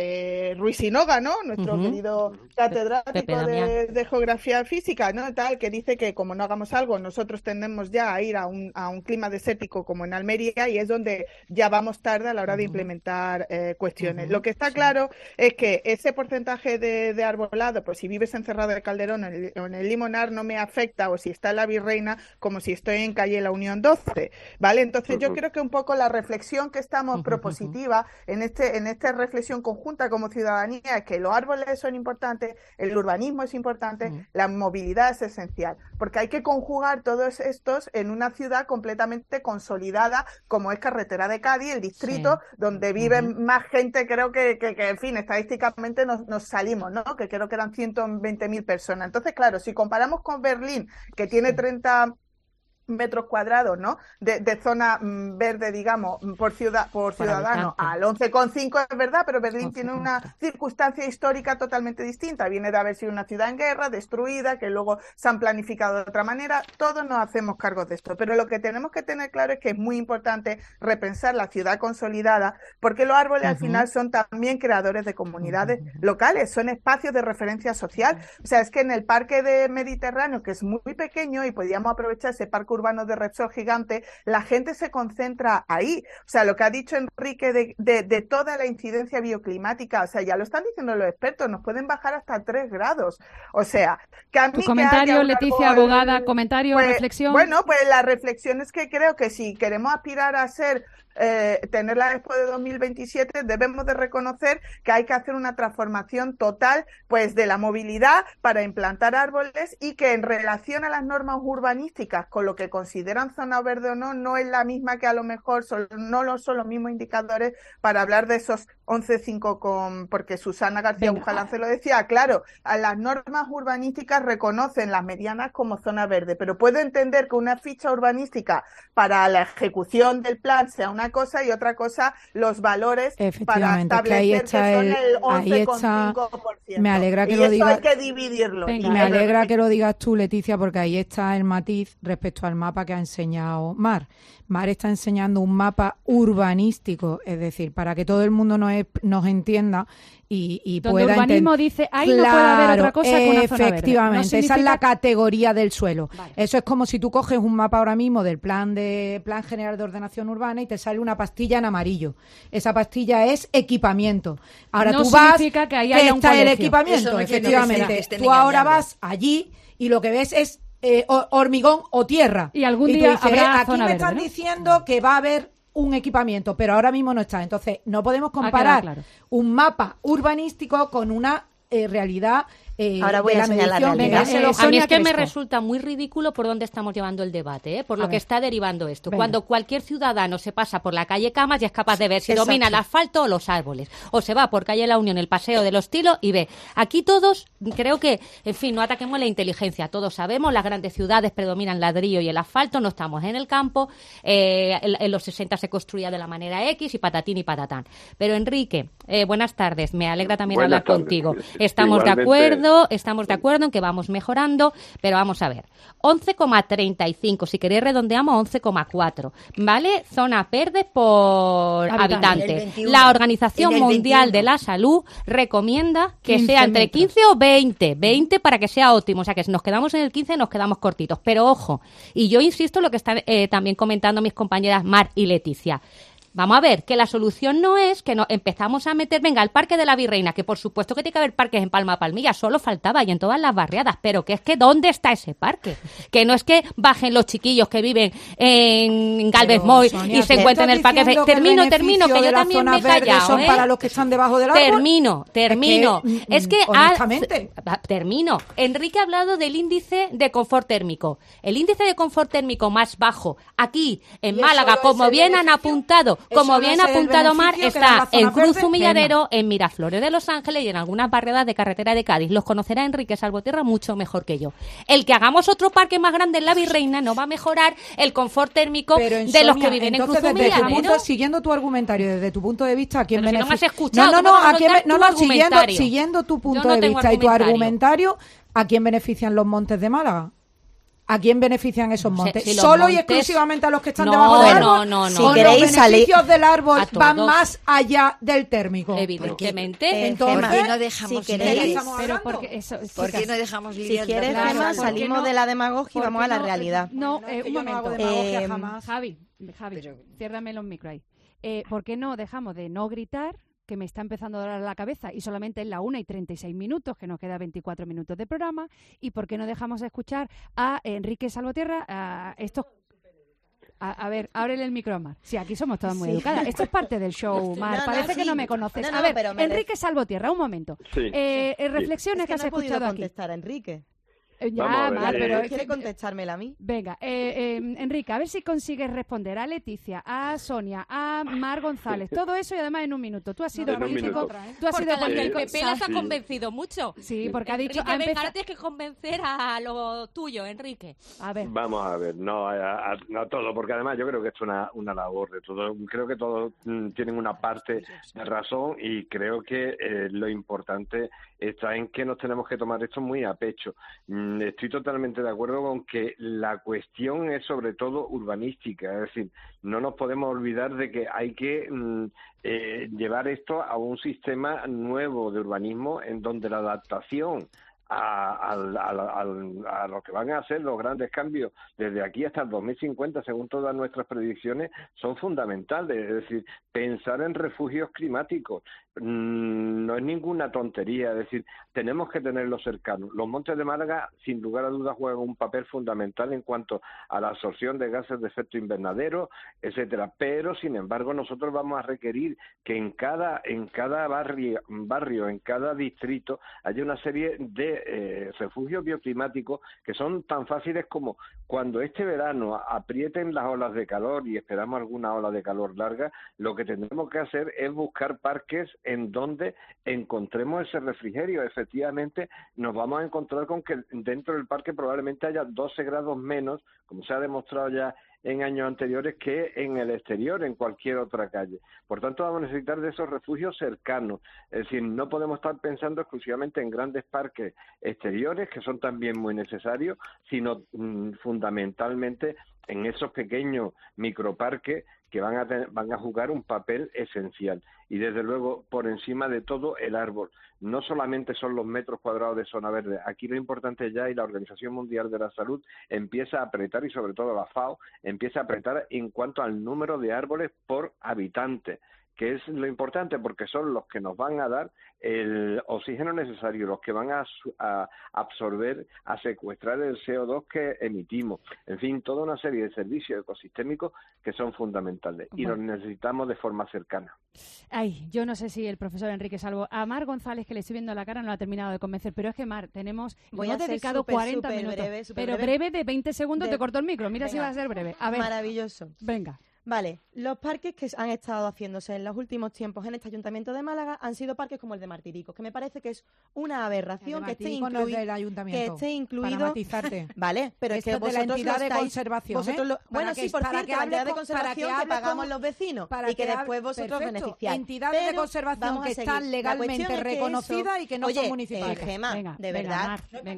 de Ruiz Sinoga, ¿no? Nuestro querido catedrático de geografía física, ¿no? Tal, que dice que como no hagamos algo, nosotros tendemos ya a ir a un clima desértico como en Almería, y es donde ya vamos tarde a la hora de implementar cuestiones. Lo que está claro es que ese porcentaje de arbolado, pues si vives encerrado en Calderón o en el Limonar, no me afecta, o si está en la Virreina, como si estoy en calle La Unión 12, ¿vale? Entonces yo creo que un poco la reflexión que estamos propositiva en esta reflexión conjunta como ciudadanía es que los árboles son importantes, el urbanismo es importante, la movilidad es esencial, porque hay que conjugar todos estos en una ciudad completamente consolidada como es Carretera de Cádiz, el distrito donde viven más gente, creo que en fin, estadísticamente nos salimos, ¿no? Que creo que eran 120.000 personas. Entonces, claro, si comparamos con Berlín, que tiene 30 metros cuadrados, ¿no? De zona verde, digamos, por ciudadano al 11,5 es verdad, pero Berlín tiene una circunstancia histórica totalmente distinta. Viene de haber sido una ciudad en guerra, destruida, que luego se han planificado de otra manera. Todos nos hacemos cargo de esto, pero lo que tenemos que tener claro es que es muy importante repensar la ciudad consolidada, porque los árboles al final son también creadores de comunidades locales, son espacios de referencia social. O sea, es que en el parque de Mediterráneo, que es muy pequeño y podríamos aprovechar ese parque urbano de Repsol gigante, la gente se concentra ahí. O sea, lo que ha dicho Enrique de toda la incidencia bioclimática, o sea, ya lo están diciendo los expertos, nos pueden bajar hasta 3 grados. O sea, que a mí tu comentario, Leticia, abogada, comentario, pues, reflexión. Bueno, pues la reflexión es que creo que si queremos aspirar a ser tener la Expo de 2027, debemos de reconocer que hay que hacer una transformación total, pues, de la movilidad para implantar árboles, y que en relación a las normas urbanísticas con lo que consideran zona verde o no es la misma, que a lo mejor no son los mismos indicadores para hablar de esos 11,5 porque Susana García Bujalán se lo decía, claro, a las normas urbanísticas reconocen las medianas como zona verde, pero puedo entender que una ficha urbanística para la ejecución del plan sea una cosa y otra cosa los valores para establecer que son el 11,5%. Me alegra que y lo eso digas. hay que dividirlo. Me alegra que lo digas tú, Leticia, porque ahí está el matiz respecto al mapa que ha enseñado Mar. Mar está enseñando un mapa urbanístico, es decir, para que todo el mundo nos entienda y donde pueda urbanismo dice, ahí no puede haber otra cosa que una zona verde. Efectivamente, No significa... esa es la categoría del suelo. Vale. Eso es como si tú coges un mapa ahora mismo del Plan General de Ordenación Urbana y te sale una pastilla en amarillo. Esa pastilla es equipamiento. Ahora no tú vas, significa que ahí haya un está el colegio. equipamiento, No efectivamente. Tú ahora vas allí y lo que ves es hormigón o tierra. Y algún día dices, habrá aquí zona me verde, están ¿no? diciendo que va a haber un equipamiento, pero ahora mismo no está. Entonces, no podemos comparar claro. un mapa urbanístico con una realidad Ahora voy de a la enseñar la medición. realidad. Dígaselo, A mí Sonia es que me Crespo. resulta muy ridículo por dónde estamos llevando el debate, por A lo que ver. está derivando esto. Venga. Cuando cualquier ciudadano se pasa por la calle Camas y es capaz de ver si Exacto. domina el asfalto o los árboles. O se va por calle La Unión, el paseo de los Tilos y ve. Aquí todos, creo que, en fin, no ataquemos la inteligencia. Todos sabemos, las grandes ciudades predominan el ladrillo y el asfalto, no estamos en el campo. En los 60 se construía de la manera X y patatín y patatán. Pero Enrique, buenas tardes. Me alegra también Buenas hablar tardes. contigo. Estamos de acuerdo en que vamos mejorando, pero vamos a ver. 11,35, si queréis redondeamos 11,4, ¿vale? Zonas verdes por habitante. El 21. La Organización En el Mundial 21. de la Salud recomienda que 15 sea entre metros. 15 o 20 para que sea óptimo, o sea que si nos quedamos en el 15 nos quedamos cortitos, pero ojo, y yo insisto en lo que están también comentando mis compañeras Mar y Leticia. Vamos a ver, que la solución no es que nos empezamos a meter, venga, al Parque de la Virreina, que por supuesto que tiene que haber parques en Palma Palmilla, solo faltaba y en todas las barriadas, pero que es que ¿dónde está ese parque? Que no es que bajen los chiquillos que viven en Galvez Moy Sonia, y se ¿tú encuentren en el estás parque. diciendo que el Termino, beneficio que de yo las también me he zonas verdes callado, son ¿eh? para los que están debajo del árbol? Termino. Es que honestamente. termino. Enrique ha hablado del índice de confort térmico. El índice de confort térmico más bajo aquí en Y Málaga, eso no es como el bien han beneficio, apuntado, como eso no bien es ha el apuntado Mar, beneficio que da está la zona en Cruz verde. Humilladero, en Miraflores de Los Ángeles y en algunas barriadas de carretera de Cádiz. Los conocerá Enrique Salvotierra mucho mejor que yo. El que hagamos otro parque más grande en la Virreina no va a mejorar el confort térmico Pero de los Sonia, que viven en Cruz entonces, desde tu Humilladero. punto, siguiendo tu argumentario, desde tu punto de vista, ¿a quién Pero si no me has beneficia? escuchado, ¿cómo vas a soltar tu siguiendo, argumentario? siguiendo tu punto Yo no de tengo vista y tu argumentario. argumentario, ¿a quién benefician los montes de Málaga? ¿A quién benefician esos montes? si los ¿Solo y montes- exclusivamente a los que están No, debajo del no, árbol? no, no. Si ¿O queréis los salir- beneficios del árbol A van todos. más allá del térmico? Evidentemente. Entonces, ¿por qué no dejamos si libre? queréis, Pero porque eso, ¿Por qué chicas, no dejamos si libre? quieres, Claro, Gemma, ¿por qué salimos no? de la demagogia y ¿por vamos qué a la no? realidad. No, que un yo no hago momento. demagogia jamás. Javi, ciérrame los micro ahí. ¿Por qué no dejamos de no gritar, que me está empezando a doler la cabeza, y solamente es la 1:36, que nos queda 24 minutos de programa? ¿Y por qué no dejamos de escuchar a Enrique Salvotierra, a estos... A ver, ábrele el micro a Mar. Sí, aquí somos todas muy Sí. educadas. Esto es parte del show, Mar. No, Parece que sí. no me conoces. No, A ver, pero me Enrique Salvotierra, un momento. Sí. Reflexiones Es que has no he podido escuchado aquí. contestar a Enrique. Ya, Vamos a ver, Mar, pero... ¿Quiere contestármela a mí? Venga, Enrique, a ver si consigues responder a Leticia, a Sonia, a Mar González, todo eso y además en un minuto. Tú has sido En un político, minuto. tú has Porque sido a la que el político. PP las ha Sí. convencido mucho. Sí, porque ha dicho, Enrique, ha venga, empezado... ahora tienes que convencer a lo tuyo, Enrique. A ver, Vamos a ver, no a todo, porque además yo creo que esto es una labor de todo. Creo que todos tienen una parte de razón y creo que lo importante está en que nos tenemos que tomar esto muy a pecho. Estoy totalmente de acuerdo con que la cuestión es sobre todo urbanística, es decir, no nos podemos olvidar de que hay que llevar esto a un sistema nuevo de urbanismo en donde la adaptación a lo que van a ser los grandes cambios desde aquí hasta el 2050, según todas nuestras predicciones, son fundamentales. Es decir, pensar en refugios climáticos no es ninguna tontería. Es decir, tenemos que tenerlos cercanos. Los montes de Málaga, sin lugar a dudas, juegan un papel fundamental en cuanto a la absorción de gases de efecto invernadero, etcétera. Pero, sin embargo, nosotros vamos a requerir que en cada barrio, en cada distrito, haya una serie de refugios bioclimáticos que son tan fáciles como cuando este verano aprieten las olas de calor y esperamos alguna ola de calor larga, lo que tendremos que hacer es buscar parques en donde encontremos ese refrigerio. Efectivamente, nos vamos a encontrar con que dentro del parque probablemente haya 12 grados menos, como se ha demostrado ya en años anteriores, que en el exterior, en cualquier otra calle. Por tanto, vamos a necesitar de esos refugios cercanos. Es decir, no podemos estar pensando exclusivamente en grandes parques exteriores, que son también muy necesarios, sino fundamentalmente en esos pequeños microparques que van a jugar un papel esencial. Y desde luego, por encima de todo, el árbol. No solamente son los metros cuadrados de zona verde. Aquí lo importante ya, y la Organización Mundial de la Salud empieza a apretar, y sobre todo la FAO, empieza a apretar en cuanto al número de árboles por habitante. que es lo importante porque son los que nos van a dar el oxígeno necesario, los que van a absorber, a secuestrar el CO2 que emitimos. En fin, toda una serie de servicios ecosistémicos que son fundamentales y los necesitamos de forma cercana. Ay, yo no sé si el profesor Enrique Salvo, a Mar González, que le estoy viendo la cara, no lo ha terminado de convencer, pero es que Mar, hemos dedicado 40 minutos, pero breve de 20 segundos, te cortó el micro, mira si va a ser breve. A ver. Maravilloso. Venga. Vale, los parques que han estado haciéndose en los últimos tiempos en este Ayuntamiento de Málaga han sido parques como el de Martiricos, que me parece que es una aberración que esté incluido. Para matizarte. Vale, pero es que vosotros de la entidad de conservación. Bueno, sí, por cierto, la entidad de conservación que pagamos los vecinos y que después vosotros beneficiáis. Entidades de conservación que están legalmente reconocidas y que no son municipales. Gema, de verdad.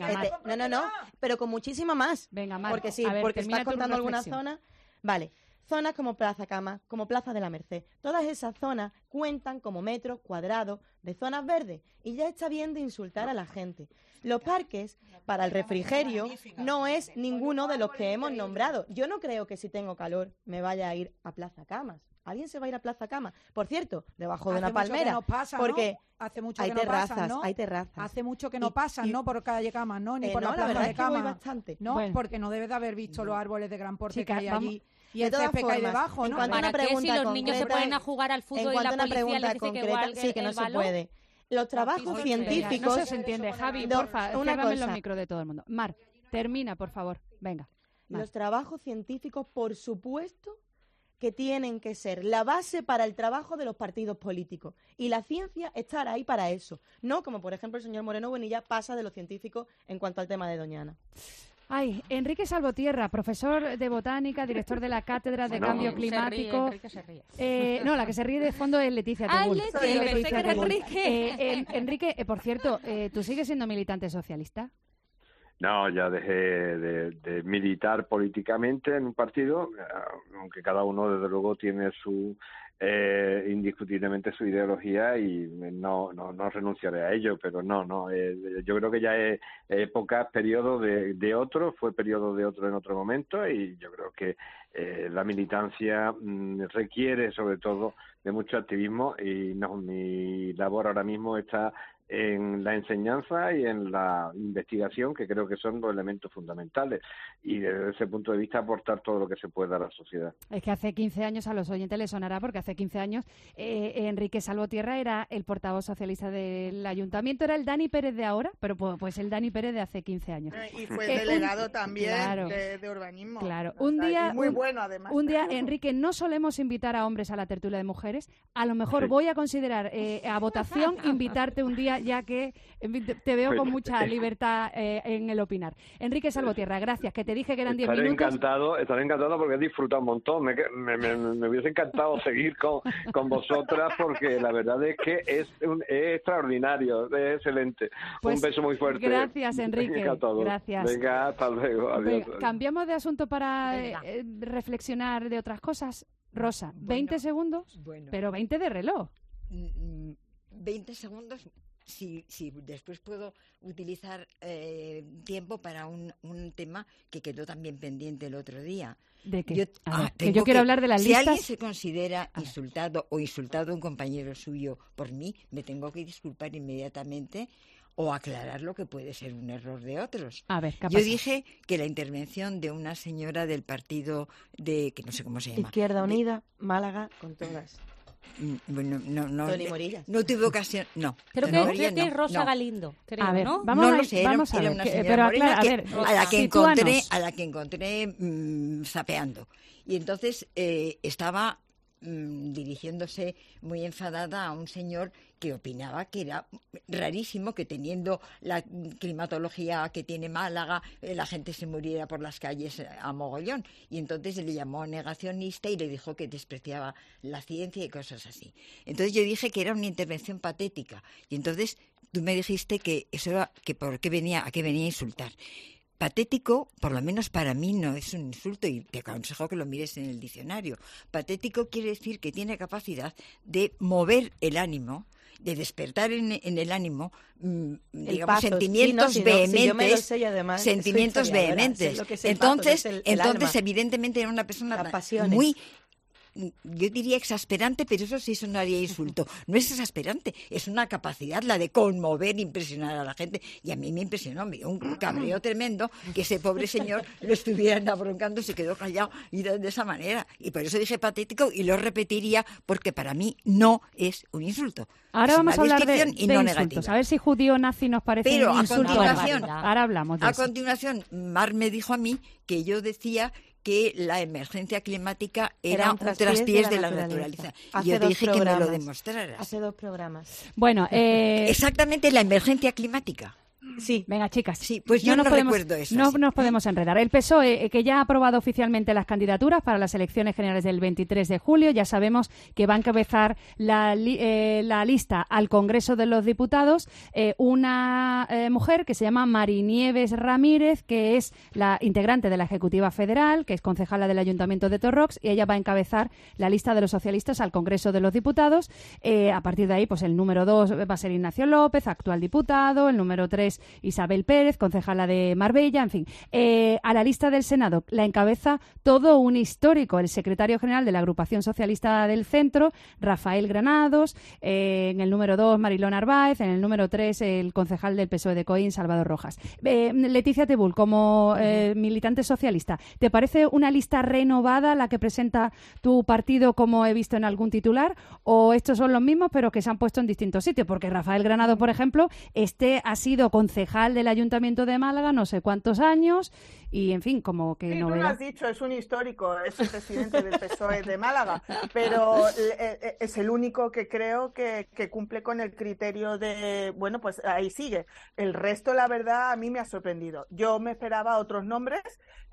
No, pero con muchísimo más. Venga, Mar, porque sí, porque estás contando algunas zonas. Vale. Zonas como Plaza Cama, como Plaza de la Merced. Todas esas zonas cuentan como metros cuadrados de zonas verdes y ya está bien de insultar a la gente. Los parques, para el refrigerio, no es ninguno de los que hemos nombrado. Yo no creo que si tengo calor me vaya a ir a Plaza Camas. ¿Alguien se va a ir a Plaza Cama? Por cierto, debajo de una palmera. Porque hace mucho que no pasan, ¿no? Hay terrazas. Hace mucho que no pasan, no por calle Camas, ¿no? Ni por la plaza de Camas. Voy bastante. No, porque no debes de haber visto los árboles de gran porte que hay allí. Y el césped que hay debajo, ¿no? ¿Para qué si los niños se ponen a jugar al fútbol y la policía les dice que igual sí, que no se puede? Los trabajos científicos... No se entiende, Javi, porfa, cierrame los micros de todo el mundo. Mar, termina, por favor, venga. Los trabajos científicos, por supuesto, que tienen que ser la base para el trabajo de los partidos políticos. Y la ciencia estará ahí para eso. No como, por ejemplo, el señor Moreno Buenilla pasa de los científicos en cuanto al tema de Doñana. Ay, Enrique Salvotierra, profesor de botánica, director de la Cátedra de Cambio Climático. Enrique se ríe. No, la que se ríe de fondo es Leticia Tegul. Enrique, por cierto, ¿tú sigues siendo militante socialista? No, ya dejé de militar políticamente en un partido, aunque cada uno desde luego tiene su indiscutiblemente su ideología y no renunciaré a ello, pero yo creo que ya es época, periodo de otro, fue periodo de otro en otro momento y yo creo que la militancia requiere sobre todo de mucho activismo y mi labor ahora mismo está en la enseñanza y en la investigación, que creo que son los elementos fundamentales, y desde ese punto de vista aportar todo lo que se pueda a la sociedad. Es que hace 15 años, a los oyentes les sonará, porque hace 15 años Enrique Salvotierra era el portavoz socialista del ayuntamiento, era el Dani Pérez de ahora, pero pues el Dani Pérez de hace 15 años. Y fue delegado también de urbanismo. Claro, muy bueno además. Un día, Enrique, no solemos invitar a hombres a la tertulia de mujeres, a lo mejor voy a considerar a votación invitarte un día, ya que te veo con mucha libertad en el opinar. Enrique Salvotierra, gracias, que te dije que eran 10 minutos. Estaré encantado porque he disfrutado un montón. Me hubiese encantado seguir con vosotras porque la verdad es que es extraordinario, es excelente. Pues, un beso muy fuerte. Gracias, Enrique. Gracias. Venga, hasta luego. Adiós. Cambiamos de asunto para reflexionar de otras cosas. Rosa, 20 segundos, pero 20 de reloj. 20 segundos, si después puedo utilizar tiempo para un tema que quedó también pendiente el otro día. ¿De qué? Yo quiero hablar de las listas. Si alguien se considera insultado o insultado a un compañero suyo por mí, me tengo que disculpar inmediatamente o aclarar lo que puede ser un error de otros. A ver, yo dije que la intervención de una señora del partido que no sé cómo se llama. Izquierda Unida, Málaga, con todas. Bueno, Tony Morillas. No tuve ocasión, no. Creo que es Rosa Galindo, creo, a ver, ¿no? No lo sé, era una señora pero morena a la que encontré zapeando. Y entonces estaba dirigiéndose muy enfadada a un señor que opinaba que era rarísimo que teniendo la climatología que tiene Málaga, la gente se muriera por las calles a mogollón. Y entonces le llamó negacionista y le dijo que despreciaba la ciencia y cosas así. Entonces yo dije que era una intervención patética. Y entonces tú me dijiste que eso era, que a qué venía a insultar. Patético, por lo menos para mí, no es un insulto y te aconsejo que lo mires en el diccionario. Patético quiere decir que tiene capacidad de mover el ánimo, de despertar en el ánimo, digamos, sentimientos vehementes. Sentimientos vehementes. Entonces, evidentemente, era una persona muy yo diría exasperante, pero eso sí sonaría insulto. No es exasperante, es una capacidad la de conmover, impresionar a la gente. Y a mí me impresionó, me dio un cabreo tremendo que ese pobre señor lo estuvieran abroncando, se quedó callado y de esa manera. Y por eso dije patético y lo repetiría porque para mí no es un insulto. Ahora es vamos a hablar de y no insultos. negativa. A ver si judío nazi nos parece pero un insulto. Ahora hablamos de a eso. continuación, Mar me dijo a mí que yo decía que la emergencia climática era un traspiés de la naturaleza. Y yo dije que me lo demostraras. Hace 2 programas. Bueno, exactamente, la emergencia climática. Sí, venga, chicas. Sí, pues yo no recuerdo eso. No nos podemos enredar. El PSOE, que ya ha aprobado oficialmente las candidaturas para las elecciones generales del 23 de julio, ya sabemos que va a encabezar la lista al Congreso de los Diputados una mujer que se llama Marinieves Ramírez, que es la integrante de la Ejecutiva Federal, que es concejala del Ayuntamiento de Torrox, y ella va a encabezar la lista de los socialistas al Congreso de los Diputados. A partir de ahí, pues el número 2 va a ser Ignacio López, actual diputado, el número 3 Isabel Pérez, concejala de Marbella, en fin. A la lista del Senado la encabeza todo un histórico, el secretario general de la Agrupación Socialista del Centro, Rafael Granados, en el número 2 Mariló Narváez, en el número 3 el concejal del PSOE de Coín, Salvador Rojas. Leticia Tebul, como militante socialista, ¿te parece una lista renovada la que presenta tu partido, como he visto en algún titular, o estos son los mismos pero que se han puesto en distintos sitios? Porque Rafael Granados, por ejemplo, ha sido concejal del Ayuntamiento de Málaga no sé cuántos años y, en fin, como que sí, no tú veo. lo has dicho, es un histórico, es el presidente del PSOE de Málaga, pero es el único que creo que cumple con el criterio de, bueno, pues ahí sigue. El resto, la verdad, a mí me ha sorprendido. Yo me esperaba otros nombres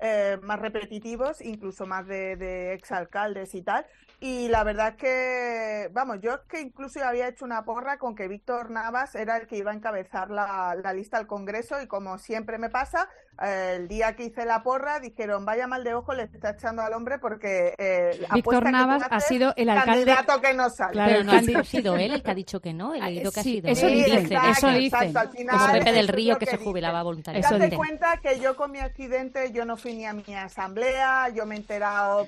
más repetitivos, incluso más de exalcaldes y tal, y la verdad que, vamos, yo es que incluso había hecho una porra con que Víctor Navas era el que iba a encabezar la lista al Congreso, y como siempre me pasa, el día que hice la porra dijeron, vaya mal de ojo le está echando al hombre porque Víctor Navas ha sido el alcalde que no sale. Claro, pero no ha sido él el que ha dicho que no, he leído que ha sido eso él. dicen. Exacto, como Pepe del Río que se jubilaba voluntariamente. Date cuenta que yo con mi accidente yo no fui ni a mi asamblea, yo me he enterado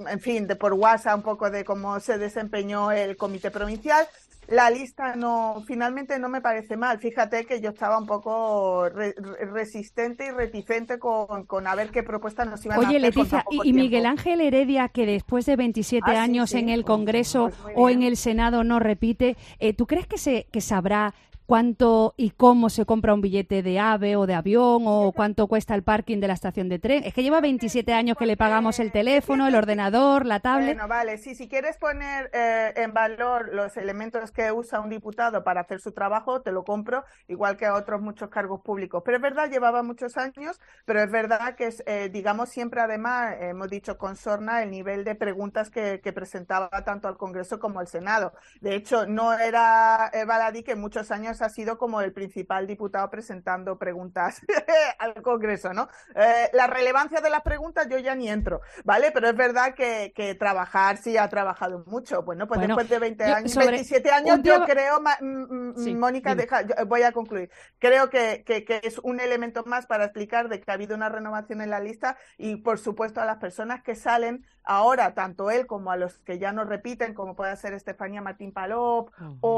por WhatsApp un poco de cómo se desempeñó el comité provincial. La lista finalmente no me parece mal. Fíjate que yo estaba un poco resistente y reticente con a ver qué propuestas nos iban a hacer. Oye, Leticia, ¿y Miguel Ángel Heredia, que después de 27 años en el Congreso o en el Senado no repite, ¿tú crees que sabrá cuánto y cómo se compra un billete de AVE o de avión, o cuánto cuesta el parking de la estación de tren? Es que lleva 27 años que le pagamos el teléfono, el ordenador, la tablet. Bueno, vale, sí, si quieres poner en valor los elementos que usa un diputado para hacer su trabajo, te lo compro, igual que a otros muchos cargos públicos. Pero es verdad, llevaba muchos años, pero es verdad que, digamos, siempre además, hemos dicho con sorna, el nivel de preguntas que presentaba tanto al Congreso como al Senado. De hecho, no era baladí que muchos años ha sido como el principal diputado presentando preguntas al Congreso, ¿no? La relevancia de las preguntas yo ya ni entro, ¿vale? Pero es verdad que trabajar sí ha trabajado mucho. Bueno, pues después de 27 años, yo creo, sí, Mónica, voy a concluir. Creo que es un elemento más para explicar de que ha habido una renovación en la lista, y por supuesto a las personas que salen ahora, tanto él como a los que ya no repiten, como puede ser Estefanía Martín Palop,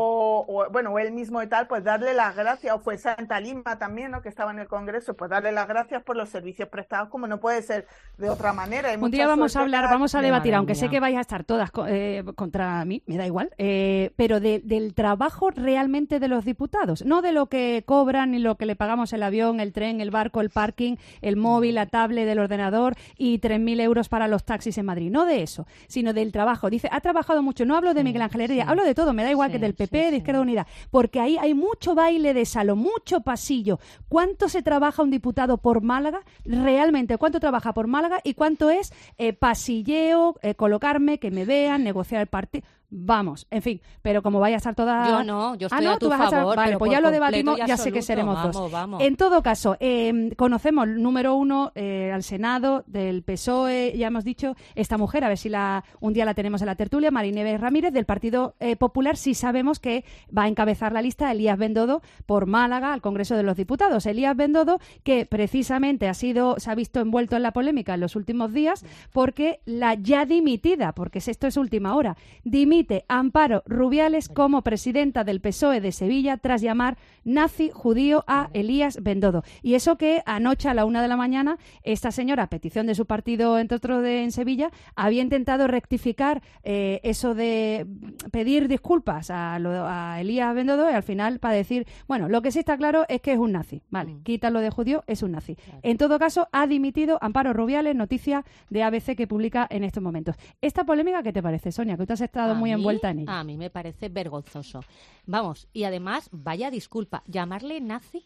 o él mismo y tal, pues darle las gracias, o fue Santa Lima también, ¿no?, que estaba en el Congreso, pues darle las gracias por los servicios prestados, como no puede ser de otra manera. Un día vamos a hablar, vamos a debatir, aunque sé que vais a estar todas contra mí, me da igual, pero del trabajo realmente de los diputados, no de lo que cobran, ni lo que le pagamos el avión, el tren, el barco, el parking, el móvil, la tablet, el ordenador y 3.000 euros para los taxis en Madrid, no de eso, sino del trabajo. Dice, ha trabajado mucho, no hablo de Miguel Ángel Heredia, hablo de todo, me da igual, que del PP, de Izquierda Unida, porque ahí hay mucho baile de salón, mucho pasillo. ¿Cuánto se trabaja un diputado por Málaga? Realmente, ¿cuánto trabaja por Málaga y cuánto es pasilleo, colocarme, que me vean, negociar el partido? Vamos, en fin, pero como vaya a estar toda... Yo no, yo estoy no, a tu tú vas a estar... favor, Vale, pero pues por ya lo completo debatimos, y ya sé que absoluto. seremos Vamos, dos. vamos. En todo caso, conocemos, número uno, al Senado del PSOE, ya hemos dicho, esta mujer, a ver si un día la tenemos en la tertulia, Marinieves Ramírez, del Partido Popular, sí sabemos que va a encabezar la lista Elías Bendodo por Málaga al Congreso de los Diputados. Elías Bendodo, que precisamente se ha visto envuelto en la polémica en los últimos días, porque la ya dimitida, porque esto es última hora, dimite Amparo Rubiales como presidenta del PSOE de Sevilla tras llamar nazi judío a Elías Bendodo. Y eso que anoche a la 1 de la mañana esta señora, a petición de su partido, entre otros en Sevilla, había intentado rectificar eso de pedir disculpas a Elías Bendodo y al final para decir, bueno, lo que sí está claro es que es un nazi. Vale, quítalo de judío, es un nazi. Claro. En todo caso, ha dimitido Amparo Rubiales, noticia de ABC que publica en estos momentos. ¿Esta polémica qué te parece, Sonia? Que tú has estado muy envuelta en ella. A mí me parece vergonzoso. Vamos, y además, vaya disculpa, llamarle nazi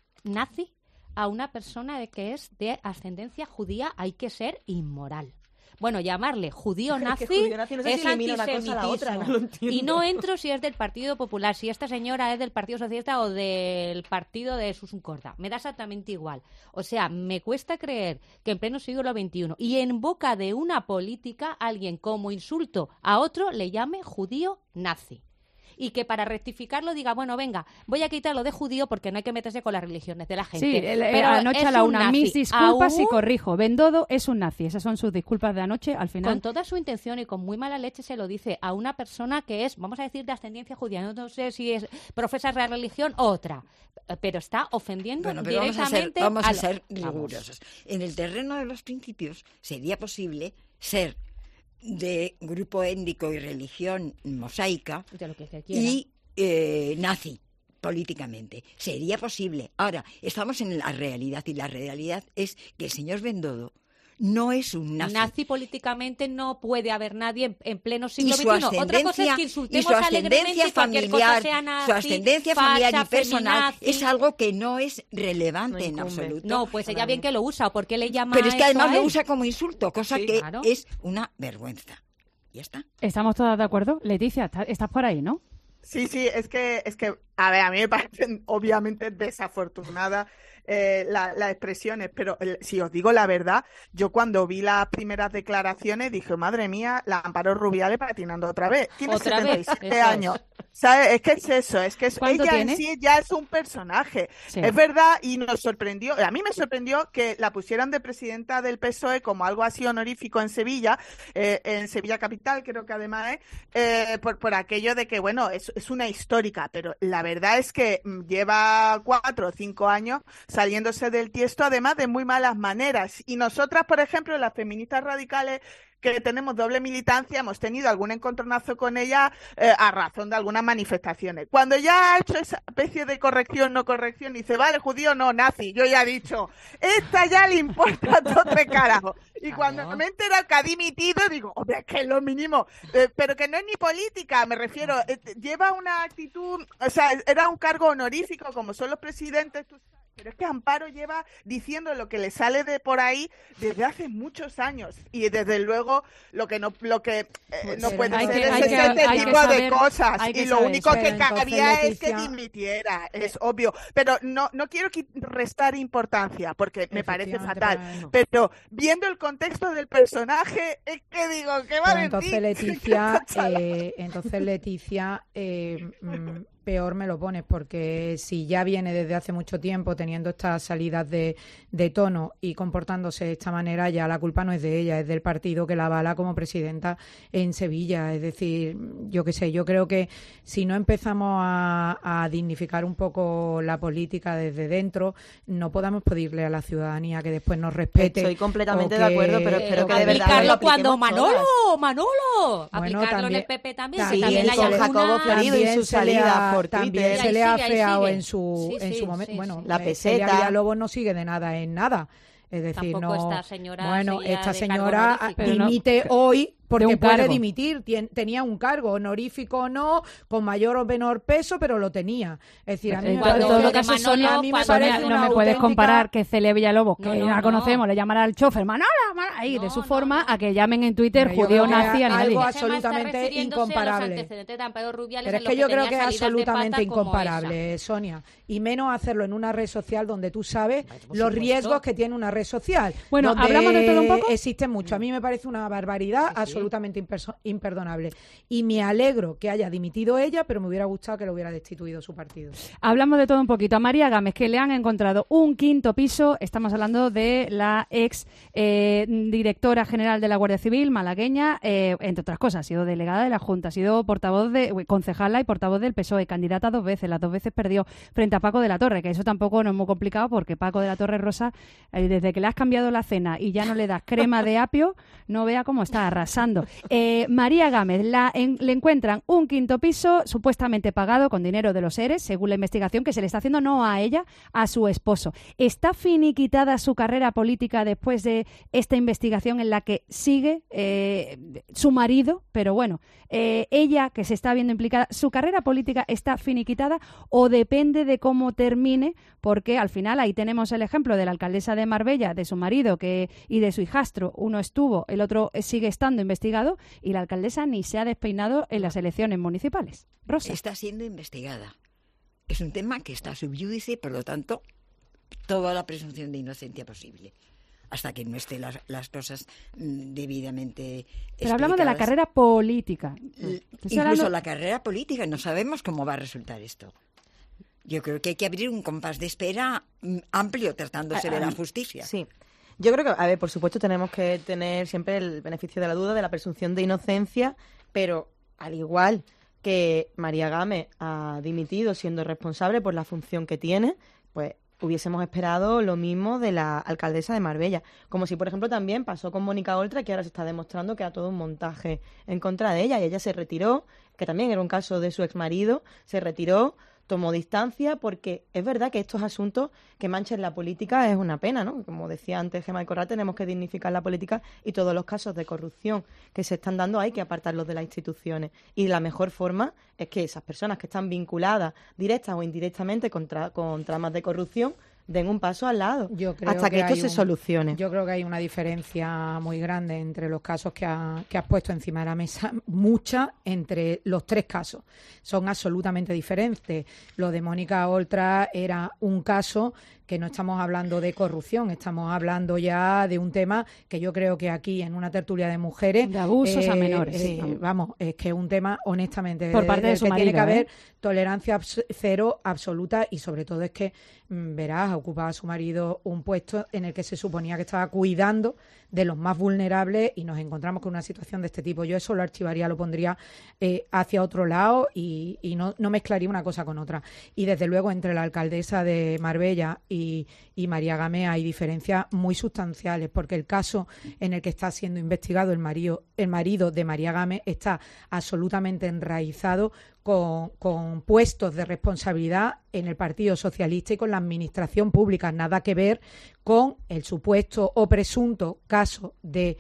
a una persona que es de ascendencia judía hay que ser inmoral. Bueno, llamarle judío nazi, es antisemitismo. Y no entro si es del Partido Popular, si esta señora es del Partido Socialista o del partido de Susun Corda. Me da exactamente igual. O sea, me cuesta creer que en pleno siglo XXI y en boca de una política alguien como insulto a otro le llame judío nazi. Y que para rectificarlo diga, bueno, venga, voy a quitarlo de judío porque no hay que meterse con las religiones de la gente. Sí, pero anoche a la 1, mis disculpas y corrijo, Bendodo es un nazi. Esas son sus disculpas de anoche, al final. Con toda su intención y con muy mala leche se lo dice a una persona que es, vamos a decir, de ascendencia judía. No sé si es profesa de la religión o otra, pero está ofendiendo directamente vamos a ser rigurosos. En el terreno de los principios sería posible ser de grupo étnico y religión mosaica y nazi políticamente. Sería posible. Ahora, estamos en la realidad y la realidad es que el señor Bendodo no es un nazi. Nazi políticamente no puede haber nadie en pleno siglo XXI. Otra cosa es que insultemos alegremente cualquier cosa sea nazi, su ascendencia familiar y personal es algo que no es relevante en absoluto. No, pues ella bien que lo usa. ¿Por qué le llama Pero es que además lo usa como insulto, cosa que es una vergüenza. Ya está. ¿Estamos todas de acuerdo? Leticia, estás por ahí, ¿no? Sí, es que, a ver, a mí me parecen obviamente desafortunadas las expresiones, pero si os digo la verdad, yo cuando vi las primeras declaraciones dije, madre mía, la Amparo Rubiales patinando otra vez. Tiene 77 años. ¿Sabes? Es que es eso, es que ella tiene? En sí ya es un personaje. Sí. Es verdad, y nos sorprendió, a mí me sorprendió que la pusieran de presidenta del PSOE como algo así honorífico en Sevilla capital, creo que además es, por aquello de que, bueno, es una histórica, pero la verdad es que lleva 4 o 5 años saliéndose del tiesto, además de muy malas maneras. Y nosotras, por ejemplo, las feministas radicales, que tenemos doble militancia, hemos tenido algún encontronazo con ella a razón de algunas manifestaciones. Cuando ya ha hecho esa especie de corrección, no corrección, dice, vale, judío, no, nazi, yo ya he dicho, esta ya le importa todo tres carajos. Y cuando me he enterado que ha dimitido, digo, hombre, es que es lo mínimo, pero que no es ni política, me refiero, lleva una actitud, o sea, era un cargo honorífico, como son los presidentes, pero es que Amparo lleva diciendo lo que le sale de por ahí desde hace muchos años y desde luego lo que no puede ser es este tipo de cosas y lo único que cabía es que dimitiera, es obvio, pero no quiero restar importancia porque me parece fatal, pero viendo el contexto del personaje es que digo, ¿qué va a decir? Entonces Leticia peor me lo pones, porque si ya viene desde hace mucho tiempo teniendo estas salidas de tono y comportándose de esta manera, ya la culpa no es de ella, es del partido que la avala como presidenta en Sevilla. Es decir, yo qué sé, yo creo que si no empezamos a dignificar un poco la política desde dentro, no podamos pedirle a la ciudadanía que después nos respete. Estoy completamente de acuerdo, pero espero que de verdad aplicarlo cuando Manolo, aplicarlo en el PP también, que también haya Jacobo Florido y su salida por también se le ha afeado en su momento. Bueno, la peseta. Villalobos no sigue de nada en nada. Es decir, tampoco no. Esta señora bueno, esta señora dimite hoy porque puede dimitir, tenía un cargo, honorífico o no, con mayor o menor peso, pero lo tenía. Es decir, a mí me parece no me puedes comparar que Celia Villalobos, que la conocemos, le llamará al chofer Manola, ahí de su forma, a que llamen en Twitter judío nazi a algo absolutamente incomparable. Pero es que yo creo que es absolutamente incomparable, Sonia, y menos hacerlo en una red social donde tú sabes los riesgos que tiene una red social. Bueno, hablamos de todo un poco. Existen mucho. A mí me parece una barbaridad absolutamente imperdonable. Y me alegro que haya dimitido ella, pero me hubiera gustado que lo hubiera destituido su partido. Hablamos de todo un poquito. A María Gámez, que le han encontrado un quinto piso. Estamos hablando de la ex directora general de la Guardia Civil, malagueña, entre otras cosas. Ha sido delegada de la Junta, ha sido concejala y portavoz del PSOE, candidata 2 veces. Las 2 veces perdió frente a Paco de la Torre, que eso tampoco no es muy complicado porque Paco de la Torre, Rosa, desde que le has cambiado la cena y ya no le das crema de apio, no vea cómo está arrasando. María Gámez, le encuentran un quinto piso supuestamente pagado con dinero de los ERES, según la investigación que se le está haciendo, no a ella, a su esposo. ¿Está finiquitada su carrera política después de esta investigación en la que sigue su marido? Pero bueno, ella, que se está viendo implicada, ¿su carrera política está finiquitada o depende de cómo termine? Porque al final ahí tenemos el ejemplo de la alcaldesa de Marbella, de su marido y de su hijastro. Uno estuvo, el otro sigue estando investigado y la alcaldesa ni se ha despeinado en las elecciones municipales. Rosa. Está siendo investigada. Es un tema que está sub judice, por lo tanto, toda la presunción de inocencia posible, hasta que no estén las cosas debidamente explicadas. Pero hablamos de la carrera política. Incluso la carrera política, no sabemos cómo va a resultar esto. Yo creo que hay que abrir un compás de espera amplio tratándose de la justicia. Sí. Yo creo que, a ver, por supuesto tenemos que tener siempre el beneficio de la duda, de la presunción de inocencia, pero al igual que María Gámez ha dimitido siendo responsable por la función que tiene, pues hubiésemos esperado lo mismo de la alcaldesa de Marbella. Como si, por ejemplo, también pasó con Mónica Oltra, que ahora se está demostrando que era todo un montaje en contra de ella, y ella se retiró, que también era un caso de su exmarido, se retiró, tomó distancia, porque es verdad que estos asuntos que manchen la política es una pena, ¿no? Como decía antes Gemma de Corral, tenemos que dignificar la política y todos los casos de corrupción que se están dando hay que apartarlos de las instituciones. Y la mejor forma es que esas personas que están vinculadas directa o indirectamente con tramas de corrupción den un paso al lado hasta que esto se solucione. Yo creo que hay una diferencia muy grande entre los casos que has puesto encima de la mesa, mucha entre los 3 casos. Son absolutamente diferentes. Lo de Mónica Oltra era un caso que no estamos hablando de corrupción, estamos hablando ya de un tema que yo creo que aquí en una tertulia de mujeres... De abusos a menores. Vamos, es que es un tema, honestamente, por parte de su marido, tiene que haber tolerancia cero absoluta y sobre todo es que, verás, ocupaba a su marido un puesto en el que se suponía que estaba cuidando de los más vulnerables y nos encontramos con una situación de este tipo. Yo eso lo archivaría, lo pondría hacia otro lado y no mezclaría una cosa con otra. Y desde luego entre la alcaldesa de Marbella y María Gámez hay diferencias muy sustanciales, porque el caso en el que está siendo investigado el marido de María Gámez está absolutamente enraizado con puestos de responsabilidad en el Partido Socialista y con la administración pública, nada que ver con el supuesto o presunto caso de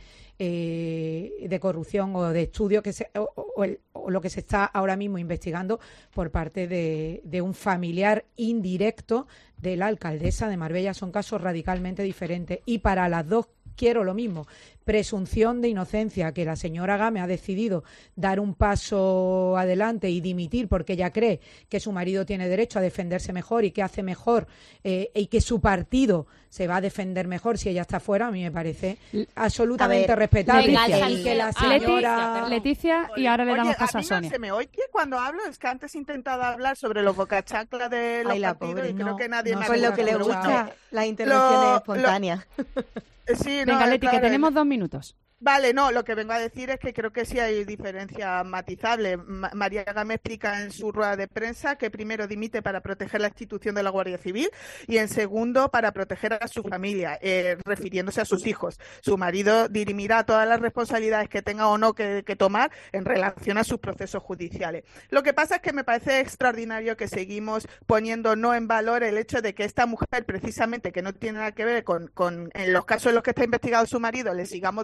corrupción o de estudio o lo que se está ahora mismo investigando por parte de un familiar indirecto de la alcaldesa de Marbella. Son casos radicalmente diferentes y para las dos quiero lo mismo. Presunción de inocencia, que la señora Gámez ha decidido dar un paso adelante y dimitir porque ella cree que su marido tiene derecho a defenderse mejor y que hace mejor y que su partido se va a defender mejor si ella está fuera, a mí me parece absolutamente respetable. Y que la señora... Leticia, y ahora le damos paso a Sonia. No se me oye cuando hablo, es que antes he intentado hablar sobre los bocachaclas de los partidos y creo que nadie me ha Pues lo que le gusta, las intervenciones espontáneas. Sí, venga, Leti, que tenemos 2 minutos. Vale, no, lo que vengo a decir es que creo que sí hay diferencia matizable. María Gámez explica en su rueda de prensa que primero dimite para proteger la institución de la Guardia Civil y en segundo para proteger a su familia, refiriéndose a sus hijos. Su marido dirimirá todas las responsabilidades que tenga o no que tomar en relación a sus procesos judiciales. Lo que pasa es que me parece extraordinario que seguimos poniendo no en valor el hecho de que esta mujer, precisamente, que no tiene nada que ver con en los casos en los que está investigado su marido, le sigamos diciendo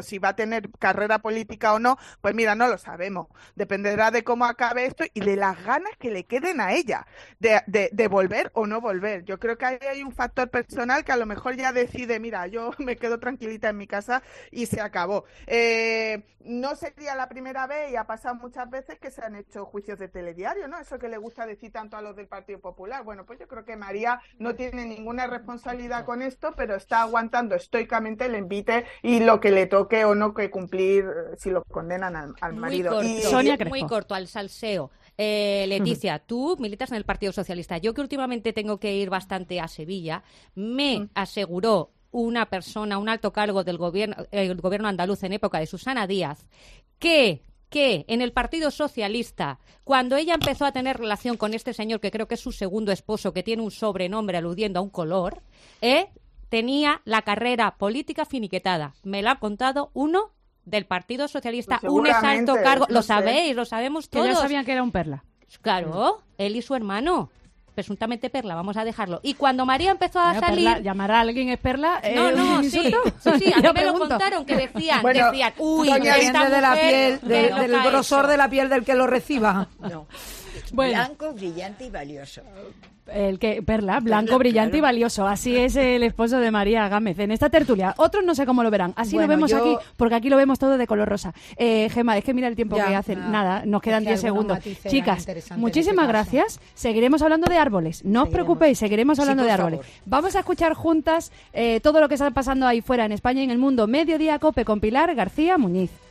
si va a tener carrera política o no, pues mira, no lo sabemos. Dependerá de cómo acabe esto y de las ganas que le queden a ella de volver o no volver. Yo creo que ahí hay un factor personal que a lo mejor ya decide, mira, yo me quedo tranquilita en mi casa y se acabó. No sería la primera vez y ha pasado muchas veces que se han hecho juicios de telediario, ¿no? Eso que le gusta decir tanto a los del Partido Popular. Bueno, pues yo creo que María no tiene ninguna responsabilidad con esto, pero está aguantando estoicamente el envite y lo que le toque o no que cumplir si lo condenan al marido. Muy corto, al salseo. Leticia, tú militas en el Partido Socialista. Yo que últimamente tengo que ir bastante a Sevilla, me aseguró una persona, un alto cargo del gobierno, el gobierno andaluz en época de Susana Díaz, que en el Partido Socialista, cuando ella empezó a tener relación con este señor, que creo que es su segundo esposo, que tiene un sobrenombre aludiendo a un color, tenía la carrera política finiquetada. Me lo ha contado uno del Partido Socialista, pues un exalto cargo. No lo sé. sabéis, lo sabemos todos. Que ya sabían que era un Perla. Claro, él y su hermano. Presuntamente Perla, vamos a dejarlo. Y cuando María empezó a salir... Perla, llamar a alguien es Perla. No, ¿un sí, insulto? sí, a mí Yo me lo pregunto. contaron, que decían, uy, doña esta de la mujer, piel, ¿qué es lo del que ha grosor hecho? de la piel del que lo reciba. No. Bueno. Blanco, brillante y valioso. Perla, blanco, brillante y valioso. Así es el esposo de María Gámez en esta tertulia. Otros no sé cómo lo verán. Así Bueno, lo vemos yo- aquí, porque aquí lo vemos todo de color rosa. Gema, es que mira el tiempo Ya, que hacen. Nada, nos quedan que 10 algunos segundos. matices eran Chicas, interesantes muchísimas en este gracias. Seguiremos hablando de árboles. No os preocupéis, seguiremos Sí, hablando por de árboles. favor. Vamos a escuchar juntas todo lo que está pasando ahí fuera en España y en el mundo. Mediodía Cope con Pilar García Muñiz.